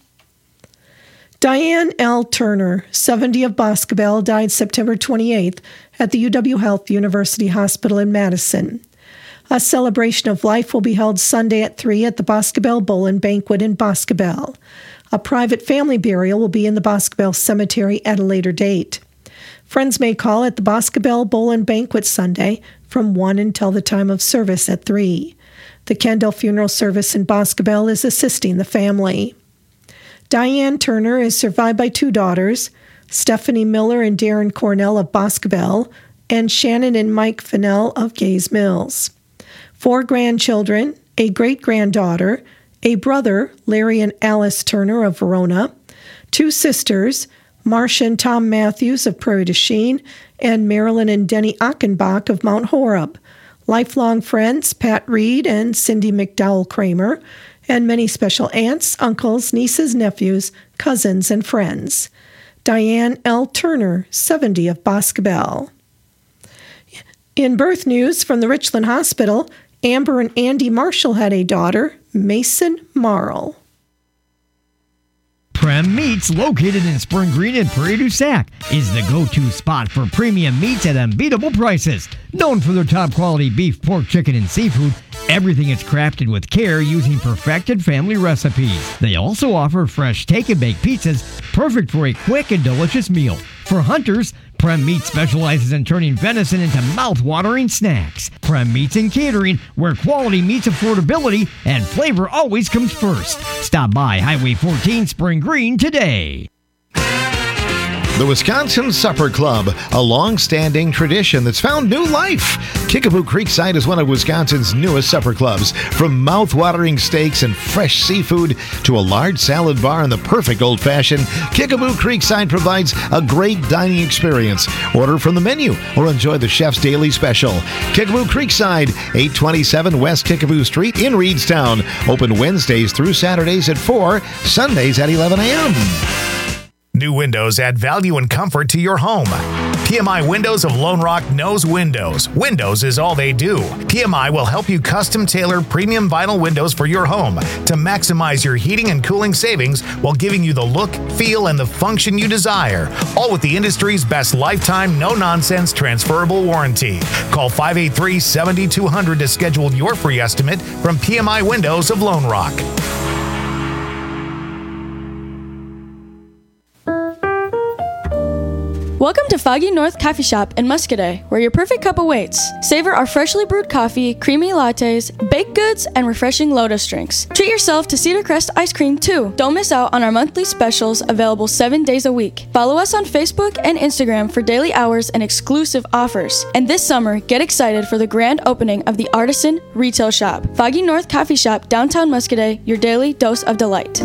Diane L. Turner, seventy, of Boscobel, died September twenty-eighth at the U W Health University Hospital in Madison. A celebration of life will be held Sunday at three at the Boscobel Bowl and Banquet in Boscobel. A private family burial will be in the Boscobel Cemetery at a later date. Friends may call at the Boscobel Bowl and Banquet Sunday from one until the time of service at three. The Kendall Funeral Service in Boscobel is assisting the family. Diane Turner is survived by two daughters, Stephanie Miller and Darren Cornell of Boscobel, and Shannon and Mike Fennell of Gays Mills. Four grandchildren, a great-granddaughter, a brother, Larry and Alice Turner of Verona, two sisters, Marcia and Tom Matthews of Prairie du Chien, and Marilyn and Denny Achenbach of Mount Horeb, lifelong friends, Pat Reed and Cindy McDowell Kramer, and many special aunts, uncles, nieces, nephews, cousins, and friends. Diane L. Turner, seventy, of Boscobel. In birth news from the Richland Hospital, Amber and Andy Marshall had a daughter, Mason Marl. Prem Meats, located in Spring Green and Prairie du Sac, is the go-to spot for premium meats at unbeatable prices. Known for their top-quality beef, pork, chicken, and seafood, everything is crafted with care using perfected family recipes. They also offer fresh take-and-bake pizzas, perfect for a quick and delicious meal. For hunters, Prem Meats specializes in turning venison into mouth-watering snacks. Prem Meats and Catering, where quality meets affordability and flavor always comes first. Stop by Highway fourteen, Spring Green today. The Wisconsin Supper Club, a long-standing tradition that's found new life. Kickapoo Creekside is one of Wisconsin's newest supper clubs. From mouth-watering steaks and fresh seafood to a large salad bar and the perfect old-fashioned, Kickapoo Creekside provides a great dining experience. Order from the menu or enjoy the chef's daily special. Kickapoo Creekside, eight twenty-seven West Kickapoo Street in Reedstown. Open Wednesdays through Saturdays at four, Sundays at eleven a.m. New windows add value and comfort to your home. P M I Windows of Lone Rock knows windows. Windows is all they do. P M I will help you custom tailor premium vinyl windows for your home to maximize your heating and cooling savings while giving you the look, feel, and the function you desire. All with the industry's best lifetime, no-nonsense transferable warranty. Call five eight three, seven two zero zero to schedule your free estimate from P M I Windows of Lone Rock. Welcome to Foggy North Coffee Shop in Muscadet, where your perfect cup awaits. Savor our freshly brewed coffee, creamy lattes, baked goods, and refreshing Lotus drinks. Treat yourself to Cedar Crest ice cream, too. Don't miss out on our monthly specials available seven days a week. Follow us on Facebook and Instagram for daily hours and exclusive offers. And this summer, get excited for the grand opening of the Artisan Retail Shop. Foggy North Coffee Shop, downtown Muscadet, your daily dose of delight.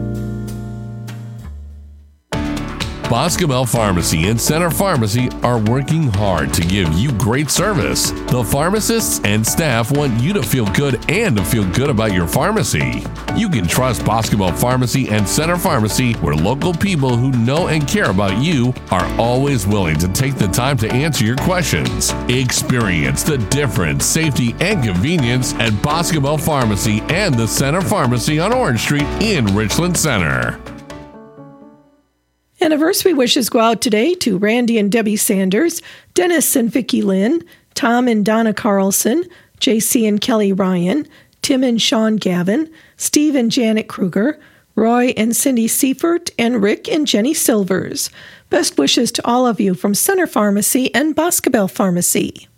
Boscobel Pharmacy and Center Pharmacy are working hard to give you great service. The pharmacists and staff want you to feel good and to feel good about your pharmacy. You can trust Boscobel Pharmacy and Center Pharmacy, where local people who know and care about you are always willing to take the time to answer your questions. Experience the difference, safety, and convenience at Boscobel Pharmacy and the Center Pharmacy on Orange Street in Richland Center. Anniversary wishes go out today to Randy and Debbie Sanders, Dennis and Vicki Lynn, Tom and Donna Carlson, J C and Kelly Ryan, Tim and Sean Gavin, Steve and Janet Kruger, Roy and Cindy Seifert, and Rick and Jenny Silvers. Best wishes to all of you from Center Pharmacy and Boscobel Pharmacy.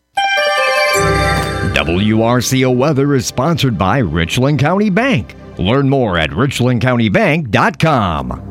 W R C O Weather is sponsored by Richland County Bank. Learn more at richland county bank dot com.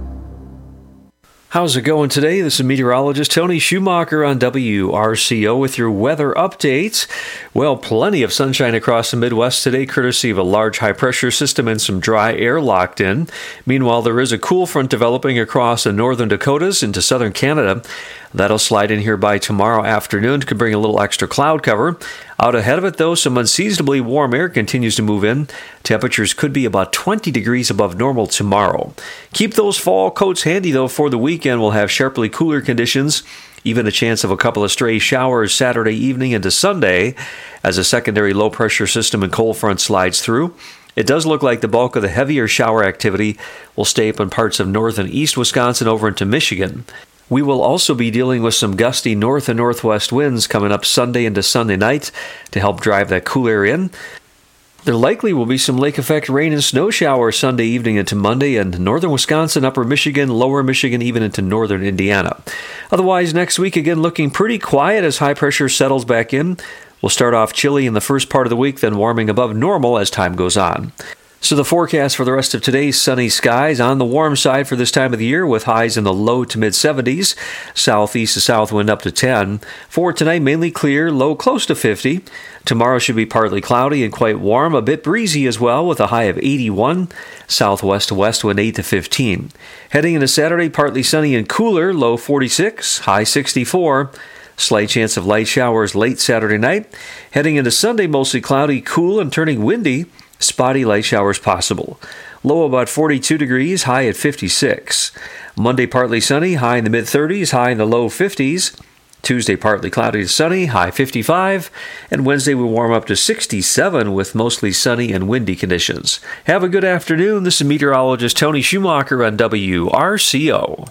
How's it going today? This is meteorologist Tony Schumacher on W R C O with your weather updates. Well, plenty of sunshine across the Midwest today, courtesy of a large high-pressure system and some dry air locked in. Meanwhile, there is a cool front developing across the northern Dakotas into southern Canada. That'll slide in here by tomorrow afternoon. Could bring a little extra cloud cover. Out ahead of it, though, some unseasonably warm air continues to move in. Temperatures could be about twenty degrees above normal tomorrow. Keep those fall coats handy, though, for the weekend. We'll have sharply cooler conditions. Even a chance of a couple of stray showers Saturday evening into Sunday as a secondary low-pressure system and cold front slides through. It does look like the bulk of the heavier shower activity will stay up in parts of north and east Wisconsin over into Michigan. We will also be dealing with some gusty north and northwest winds coming up Sunday into Sunday night to help drive that cool air in. There likely will be some lake effect rain and snow showers Sunday evening into Monday in northern Wisconsin, upper Michigan, lower Michigan, even into northern Indiana. Otherwise, next week again looking pretty quiet as high pressure settles back in. We'll start off chilly in the first part of the week, then warming above normal as time goes on. So the forecast for the rest of today, sunny skies on the warm side for this time of the year with highs in the low to mid seventies, southeast to south wind up to ten. For tonight, mainly clear, low close to fifty. Tomorrow should be partly cloudy and quite warm, a bit breezy as well with a high of eighty-one, southwest to west wind eight to fifteen. Heading into Saturday, partly sunny and cooler, low forty-six, high sixty-four. Slight chance of light showers late Saturday night. Heading into Sunday, mostly cloudy, cool, and turning windy. Spotty light showers possible. Low about forty-two degrees, high at fifty-six. Monday partly sunny, high in the mid thirties, high in the low fifties. Tuesday partly cloudy to sunny, high fifty-five. And Wednesday will warm up to sixty-seven with mostly sunny and windy conditions. Have a good afternoon. This is meteorologist Tony Schumacher on W R C O.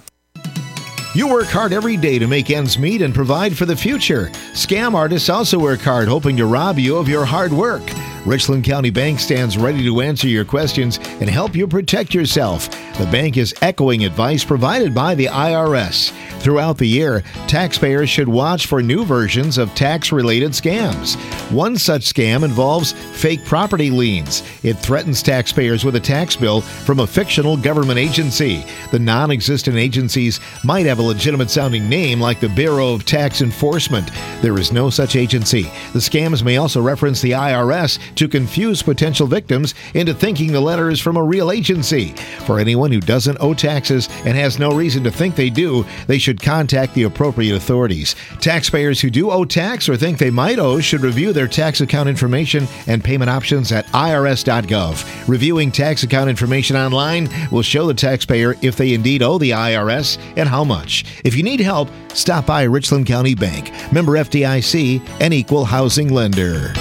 You work hard every day to make ends meet and provide for the future. Scam artists also work hard, hoping to rob you of your hard work. Richland County Bank stands ready to answer your questions and help you protect yourself. The bank is echoing advice provided by the I R S. Throughout the year, taxpayers should watch for new versions of tax-related scams. One such scam involves fake property liens. It threatens taxpayers with a tax bill from a fictional government agency. The non-existent agencies might have a legitimate-sounding name like the Bureau of Tax Enforcement. There is no such agency. The scams may also reference the I R S to confuse potential victims into thinking the letter is from a real agency. For anyone who doesn't owe taxes and has no reason to think they do, they should contact the appropriate authorities. Taxpayers who do owe tax or think they might owe should review their tax account information and payment options at I R S dot gov. Reviewing tax account information online will show the taxpayer if they indeed owe the I R S and how much. If you need help, stop by Richland County Bank, member F D I C, and equal housing lender.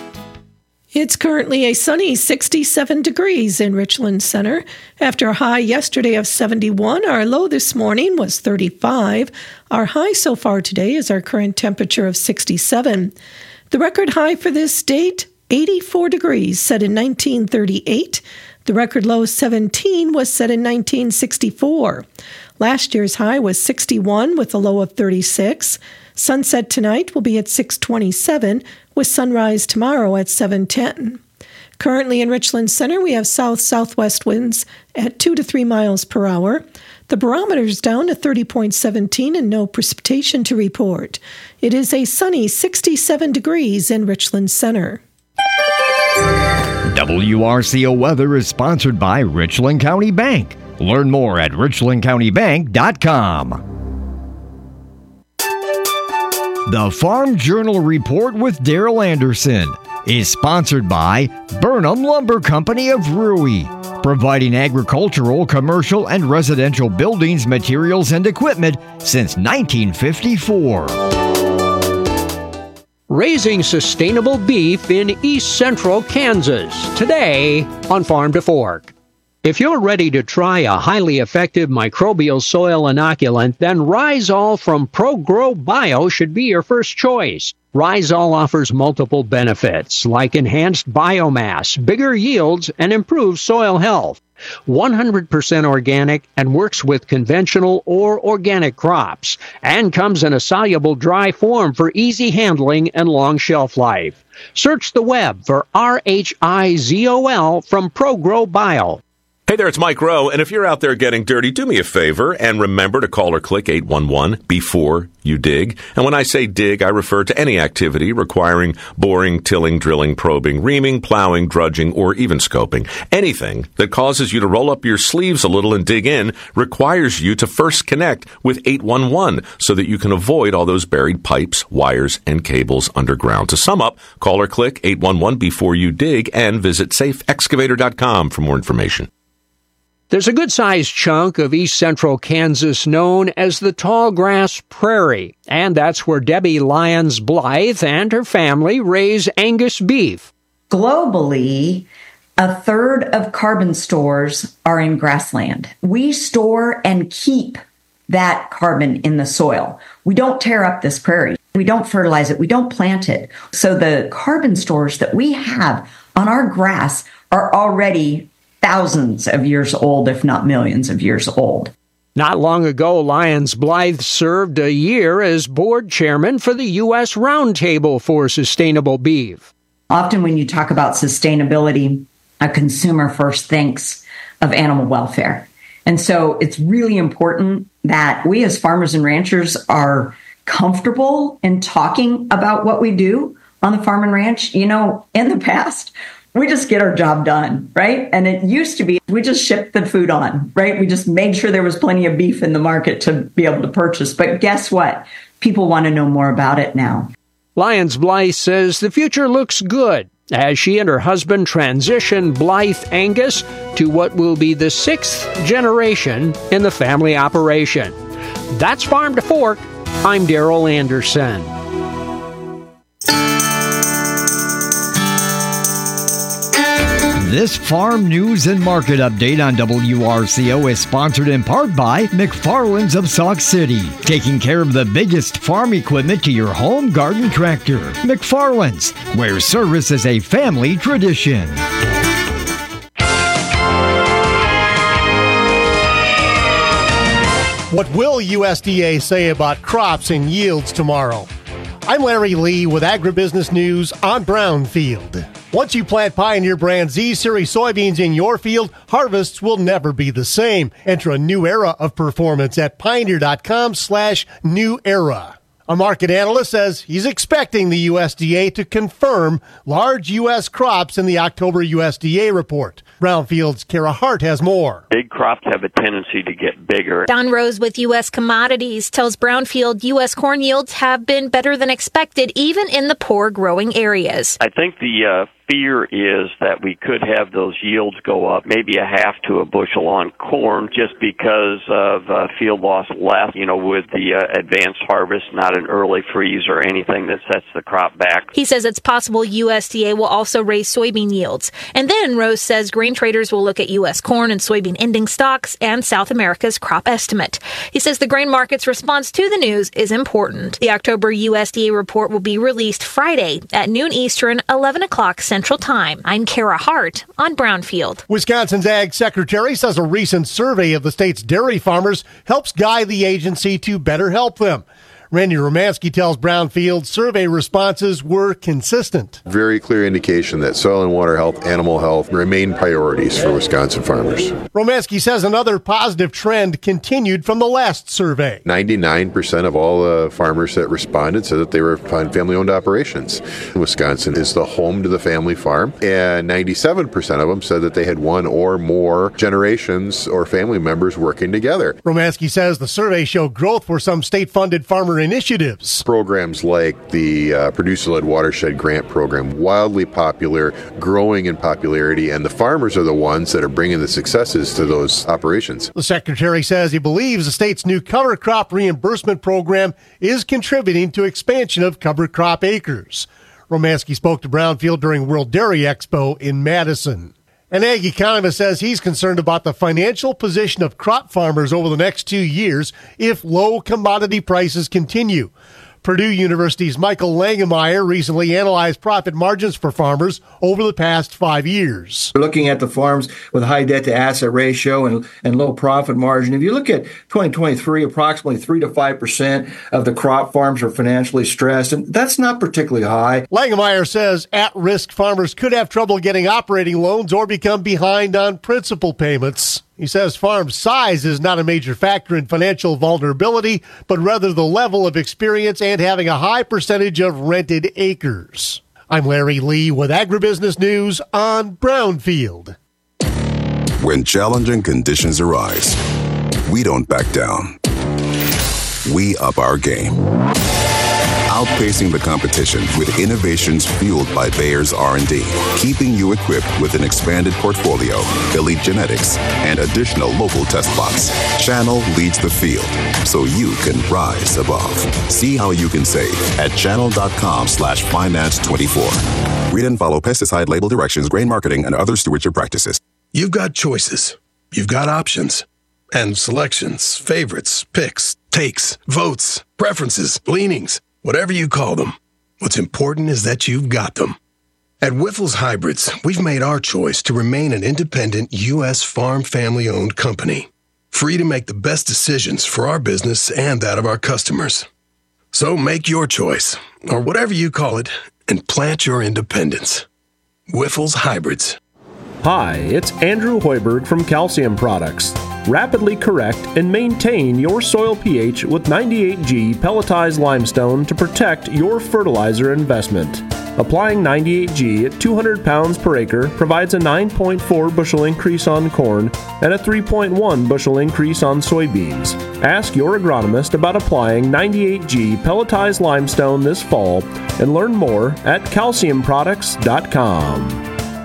It's currently a sunny sixty-seven degrees in Richland Center. After a high yesterday of seventy-one, our low this morning was thirty-five. Our high so far today is our current temperature of sixty-seven. The record high for this date, eighty-four degrees, set in nineteen thirty-eight. The record low seventeen was set in nineteen sixty-four. Last year's high was sixty-one with a low of thirty-six. Sunset tonight will be at six twenty-seven, with sunrise tomorrow at seven ten. Currently in Richland Center, we have south-southwest winds at two to three miles per hour. The barometer's down to thirty point one seven and no precipitation to report. It is a sunny sixty-seven degrees in Richland Center. W R C O Weather is sponsored by Richland County Bank. Learn more at richland county bank dot com. The Farm Journal Report with Daryl Anderson is sponsored by Burnham Lumber Company of Rui, providing agricultural, commercial, and residential buildings, materials, and equipment since nineteen fifty-four. Raising sustainable beef in East Central Kansas, today on Farm to Fork. If you're ready to try a highly effective microbial soil inoculant, then Rhizol from ProGrow Bio should be your first choice. Rhizol offers multiple benefits like enhanced biomass, bigger yields, and improved soil health. one hundred percent organic and works with conventional or organic crops, and comes in a soluble dry form for easy handling and long shelf life. Search the web for R H I Z O L from ProGrow Bio. Hey there, it's Mike Rowe, and if you're out there getting dirty, do me a favor and remember to call or click eight one one before you dig. And when I say dig, I refer to any activity requiring boring, tilling, drilling, probing, reaming, plowing, drudging, or even scoping. Anything that causes you to roll up your sleeves a little and dig in requires you to first connect with eight one one so that you can avoid all those buried pipes, wires, and cables underground. To sum up, call or click eight one one before you dig and visit safe excavator dot com for more information. There's a good-sized chunk of east central Kansas known as the Tallgrass Prairie, and that's where Debbie Lyons Blythe and her family raise Angus beef. Globally, a third of carbon stores are in grassland. We store and keep that carbon in the soil. We don't tear up this prairie. We don't fertilize it. We don't plant it. So the carbon stores that we have on our grass are already thousands of years old, if not millions of years old. Not long ago, Lyons Blythe served a year as board chairman for the U S Roundtable for Sustainable Beef. Often when you talk about sustainability, a consumer first thinks of animal welfare. And so it's really important that we as farmers and ranchers are comfortable in talking about what we do on the farm and ranch. You know, in the past, we just get our job done, right? And it used to be we just shipped the food on, right? We just made sure there was plenty of beef in the market to be able to purchase. But guess what? People want to know more about it now. Lyons Blythe says the future looks good as she and her husband transition Blythe Angus to what will be the sixth generation in the family operation. That's Farm to Fork. I'm Darrell Anderson. This farm news and market update on W R C O is sponsored in part by McFarland's of Sauk City, taking care of the biggest farm equipment to your home garden tractor. McFarland's, where service is a family tradition. What will U S D A say about crops and yields tomorrow? I'm Larry Lee with Agribusiness News on Brownfield. Once you plant Pioneer brand Z-Series soybeans in your field, harvests will never be the same. Enter a new era of performance at pioneer.com slash new era. A market analyst says he's expecting the U S D A to confirm large U S crops in the October U S D A report. Brownfield's Kara Hart has more. Big crops have a tendency to get bigger. Don Rose with U S Commodities tells Brownfield U S corn yields have been better than expected, even in the poor growing areas. I think the uh, fear is that we could have those yields go up, maybe a half to a bushel on corn, just because of uh, field loss left, you know, with the uh, advanced harvest, not an early freeze or anything that sets the crop back. He says it's possible U S D A will also raise soybean yields. And then Rose says grain traders will look at U S corn and soybean ending stocks and South America's crop estimate. He says the grain market's response to the news is important. The October U S D A report will be released Friday at noon Eastern, eleven o'clock Central Time. I'm Kara Hart on Brownfield. Wisconsin's Ag Secretary says a recent survey of the state's dairy farmers helps guide the agency to better help them. Randy Romansky tells Brownfield survey responses were consistent. Very clear indication that soil and water health, animal health remain priorities for Wisconsin farmers. Romansky says another positive trend continued from the last survey. ninety-nine percent of all the farmers that responded said that they were family-owned operations. Wisconsin is the home to the family farm, and ninety-seven percent of them said that they had one or more generations or family members working together. Romansky says the survey showed growth for some state-funded farmer initiatives. Programs like the uh, Producer-Led Watershed Grant Program, wildly popular, growing in popularity, and the farmers are the ones that are bringing the successes to those operations. The secretary says he believes the state's new cover crop reimbursement program is contributing to expansion of cover crop acres. Romansky spoke to Brownfield during World Dairy Expo in Madison. An ag economist says he's concerned about the financial position of crop farmers over the next two years if low commodity prices continue. Purdue University's Michael Langemeyer recently analyzed profit margins for farmers over the past five years. We're looking at the farms with high debt-to-asset ratio and, and low profit margin. If you look at twenty twenty-three, approximately three to five percent of the crop farms are financially stressed, and that's not particularly high. Langemeyer says at-risk farmers could have trouble getting operating loans or become behind on principal payments. He says farm size is not a major factor in financial vulnerability, but rather the level of experience and having a high percentage of rented acres. I'm Larry Lee with Agribusiness News on Brownfield. When challenging conditions arise, we don't back down. We up our game. Outpacing the competition with innovations fueled by Bayer's R and D, keeping you equipped with an expanded portfolio, elite genetics, and additional local test plots. Channel leads the field, so you can rise above. See how you can save at channel.com slash finance 24. Read and follow pesticide label directions, grain marketing, and other stewardship practices. You've got choices. You've got options. And selections, favorites, picks, takes, votes, preferences, leanings. Whatever you call them, what's important is that you've got them. At Wyffels Hybrids, we've made our choice to remain an independent U S farm family-owned company, free to make the best decisions for our business and that of our customers. So make your choice, or whatever you call it, and plant your independence. Wyffels Hybrids. Hi, it's Andrew Hoiberg from Calcium Products. Rapidly correct and maintain your soil pH with ninety-eight G pelletized limestone to protect your fertilizer investment. Applying ninety-eight G at two hundred pounds per acre provides a nine point four bushel increase on corn and a three point one bushel increase on soybeans. Ask your agronomist about applying ninety-eight G pelletized limestone this fall and learn more at calcium products dot com.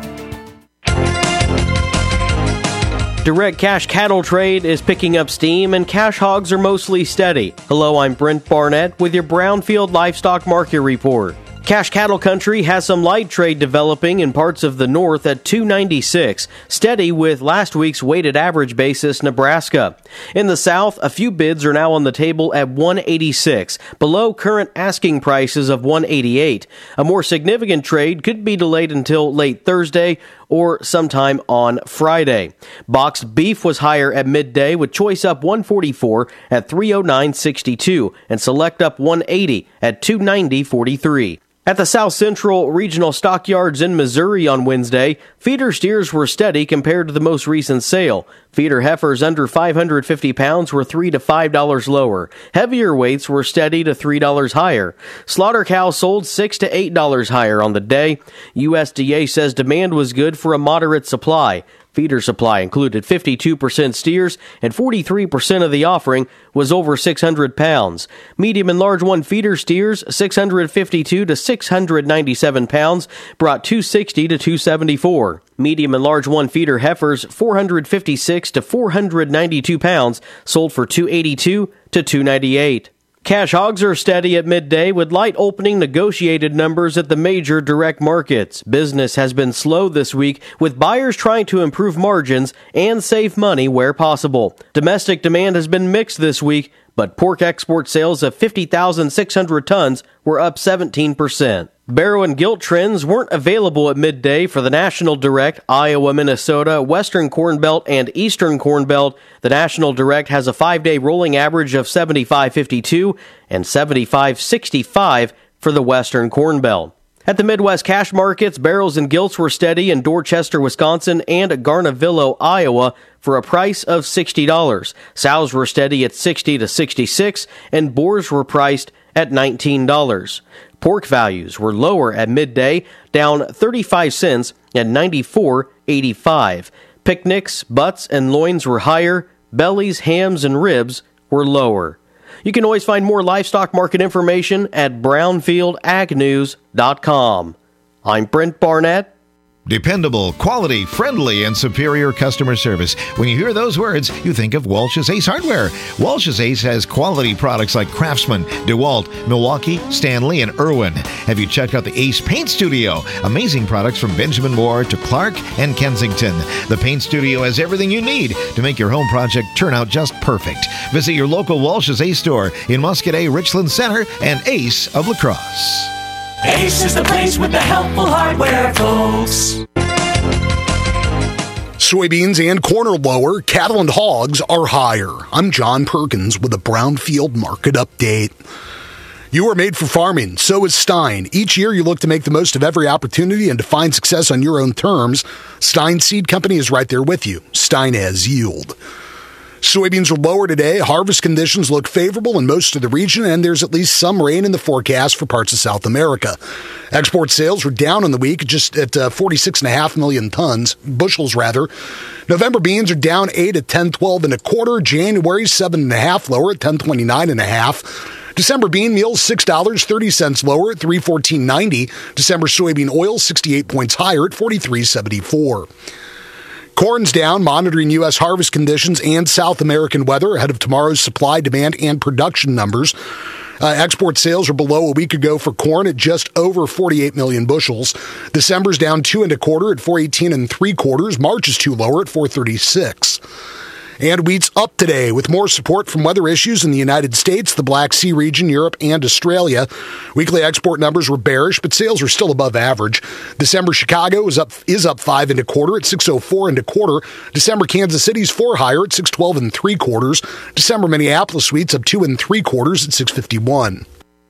Direct cash cattle trade is picking up steam and cash hogs are mostly steady. Hello, I'm Brent Barnett with your Brownfield Livestock Market Report. Cash cattle country has some light trade developing in parts of the north at two ninety-six, steady with last week's weighted average basis Nebraska. In the south, a few bids are now on the table at one eighty-six, below current asking prices of one eighty-eight. A more significant trade could be delayed until late Thursday or sometime on Friday. Boxed beef was higher at midday with choice up one forty-four at three oh nine sixty-two and select up one eighty at two ninety forty-three. At the South Central Regional Stockyards in Missouri on Wednesday, feeder steers were steady compared to the most recent sale. Feeder heifers under five hundred fifty pounds were three to five dollars lower. Heavier weights were steady to three dollars higher. Slaughter cows sold six to eight dollars higher on the day. U S D A says demand was good for a moderate supply. Feeder supply included fifty-two percent steers, and forty-three percent of the offering was over six hundred pounds. Medium and large one feeder steers, six hundred fifty-two to six hundred ninety-seven pounds, brought two sixty to two seventy-four. Medium and large one feeder heifers, four hundred fifty-six to four hundred ninety-two pounds, sold for two eighty-two to two ninety-eight. Cash hogs are steady at midday with light opening negotiated numbers at the major direct markets. Business has been slow this week with buyers trying to improve margins and save money where possible. Domestic demand has been mixed this week, but pork export sales of fifty thousand six hundred tons were up seventeen percent. Barrow and gilt trends weren't available at midday for the National Direct, Iowa, Minnesota, Western Corn Belt, and Eastern Corn Belt. The National Direct has a five-day rolling average of seventy-five fifty-two and seventy-five sixty-five for the Western Corn Belt. At the Midwest cash markets, barrels and gilts were steady in Dorchester, Wisconsin, and Garnavillo, Iowa, for a price of sixty dollars. Sows were steady at sixty to sixty-six, and boars were priced at nineteen dollars. Pork values were lower at midday, down thirty-five cents at ninety-four eighty-five. Picnics, butts, and loins were higher. Bellies, hams, and ribs were lower. You can always find more livestock market information at brownfield ag news dot com. I'm Brent Barnett Dependable, quality, friendly, and superior customer service. When you hear those words, you think of Walsh's Ace Hardware. Walsh's Ace has quality products like Craftsman, DeWalt, Milwaukee, Stanley, and Irwin. Have you checked out the Ace Paint Studio? Amazing products from Benjamin Moore to Clark and Kensington. The Paint Studio has everything you need to make your home project turn out just perfect. Visit your local Walsh's Ace store in Muscadet, Richland Center, and Ace of La Crosse. Ace is the place with the helpful hardware, folks. Soybeans and corn are lower, cattle and hogs are higher. I'm John Perkins with a Brownfield Market Update. You are made for farming, so is Stein. Each year you look to make the most of every opportunity and to find success on your own terms. Stein Seed Company is right there with you. Stein has yield. Soybeans are lower today. Harvest conditions look favorable in most of the region, and there's at least some rain in the forecast for parts of South America. Export sales were down on the week, just at uh, forty-six point five million tons, bushels rather. November beans are down eight at ten twelve and a quarter. January seven and a half lower at ten twenty-nine and a half. December bean meal six dollars and thirty cents lower at three fourteen ninety. December soybean oil sixty-eight points higher at forty-three seventy-four. Corn's down, monitoring U S harvest conditions and South American weather ahead of tomorrow's supply, demand, and production numbers. Uh, export sales are below a week ago for corn at just over forty-eight million bushels. December's down two and a quarter at four eighteen and three quarters. March is two lower at four thirty-six. And wheat's up today with more support from weather issues in the United States, the Black Sea region, Europe, and Australia. Weekly export numbers were bearish, but sales are still above average. December Chicago is up is up five and a quarter at six oh four and a quarter. December Kansas City's four higher at six twelve and three quarters. December Minneapolis wheat's up two and three quarters at six fifty-one.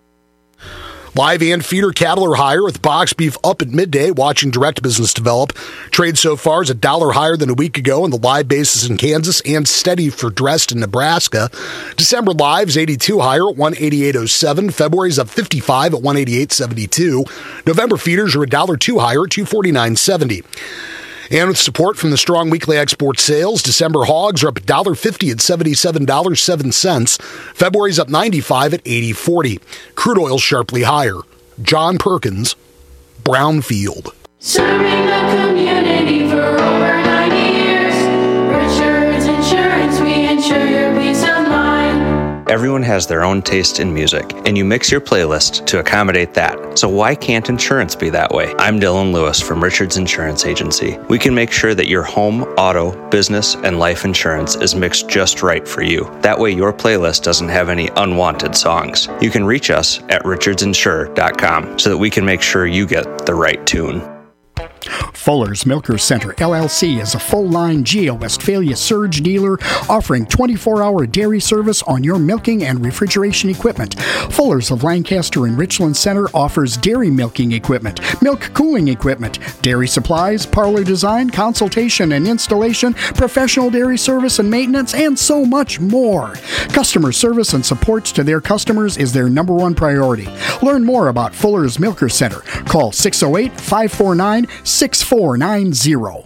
Live and feeder cattle are higher with box beef up at midday, watching direct business develop. Trade so far is a dollar higher than a week ago on the live basis in Kansas and steady for dressed in Nebraska. December live's eighty-two higher at one eighty-eight oh seven. February's up fifty-five at one eighty-eight seventy-two. November feeders are a dollar two higher at two forty-nine seventy. And with support from the strong weekly export sales, December hogs are up one dollar fifty at seventy-seven dollars and seven cents. February's up ninety-five at eighty forty. Crude oil sharply higher. John Perkins, Brownfield. Serving the community for over ninety years. Richards Insurance, we insure your peace of mind. Everyone has their own taste in music, and you mix your playlist to accommodate that. So why can't insurance be that way? I'm Dylan Lewis from Richards Insurance Agency. We can make sure that your home, auto, business, and life insurance is mixed just right for you. That way your playlist doesn't have any unwanted songs. You can reach us at richards insure dot com so that we can make sure you get the right tune. Fuller's Milker Center, L L C is a full-line G A Westphalia surge dealer offering twenty-four hour dairy service on your milking and refrigeration equipment. Fuller's of Lancaster and Richland Center offers dairy milking equipment, milk cooling equipment, dairy supplies, parlor design, consultation and installation, professional dairy service and maintenance, and so much more. Customer service and support to their customers is their number one priority. Learn more about Fuller's Milker Center. Call six oh eight, five four nine, six four nine zero.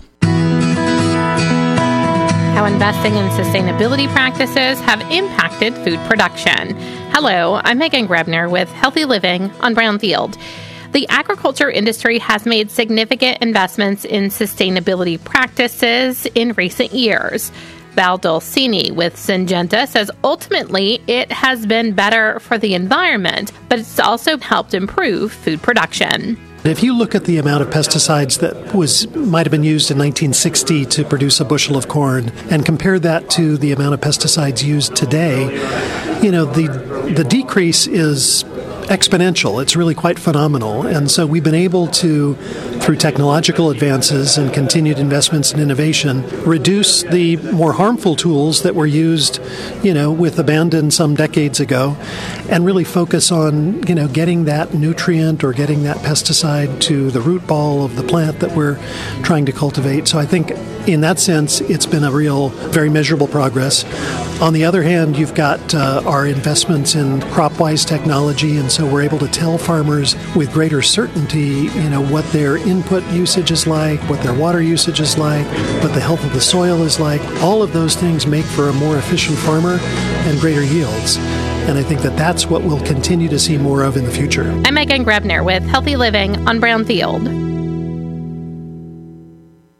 How investing in sustainability practices have impacted food production. Hello, I'm Megan Grebner with Healthy Living on Brownfield. The agriculture industry has made significant investments in sustainability practices in recent years. Val Dulcini with Syngenta says ultimately it has been better for the environment, but it's also helped improve food production. If you look at the amount of pesticides that was might have been used in nineteen sixty to produce a bushel of corn and compare that to the amount of pesticides used today, you know, the the decrease is exponential. It's really quite phenomenal. And so we've been able to, through technological advances and continued investments in innovation, reduce the more harmful tools that were used, you know, with abandon some decades ago, and really focus on, you know, getting that nutrient or getting that pesticide to the root ball of the plant that we're trying to cultivate. So I think in that sense, it's been a real, very measurable progress. On the other hand, you've got uh, our investments in crop-wise technology, and so we're able to tell farmers with greater certainty, you know, what their input usage is like, what their water usage is like, what the health of the soil is like. All of those things make for a more efficient farmer and greater yields. And I think that that's what we'll continue to see more of in the future. I'm Megan Grebner with Healthy Living on Brownfield.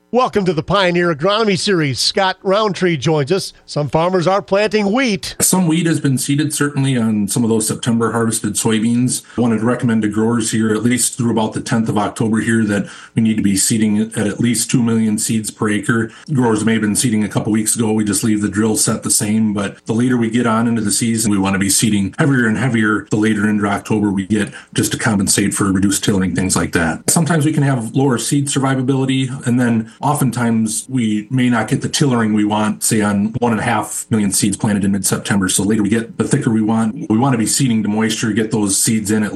Welcome to the Pioneer Agronomy Series. Scott Roundtree joins us. Some farmers are planting wheat. Some wheat has been seeded, certainly on some of those September harvested soybeans. I wanted to recommend to growers here, at least through about the tenth of October here, that we need to be seeding at at least two million seeds per acre. Growers may have been seeding a couple weeks ago. We just leave the drill set the same, but the later we get on into the season, we want to be seeding heavier and heavier the later into October we get, just to compensate for reduced tilling, things like that. Sometimes we can have lower seed survivability, and then oftentimes we may not get the tillering we want, say on one and a half million seeds planted in mid-September. So later we get the thicker we want. We want to be seeding to moisture, get those seeds in at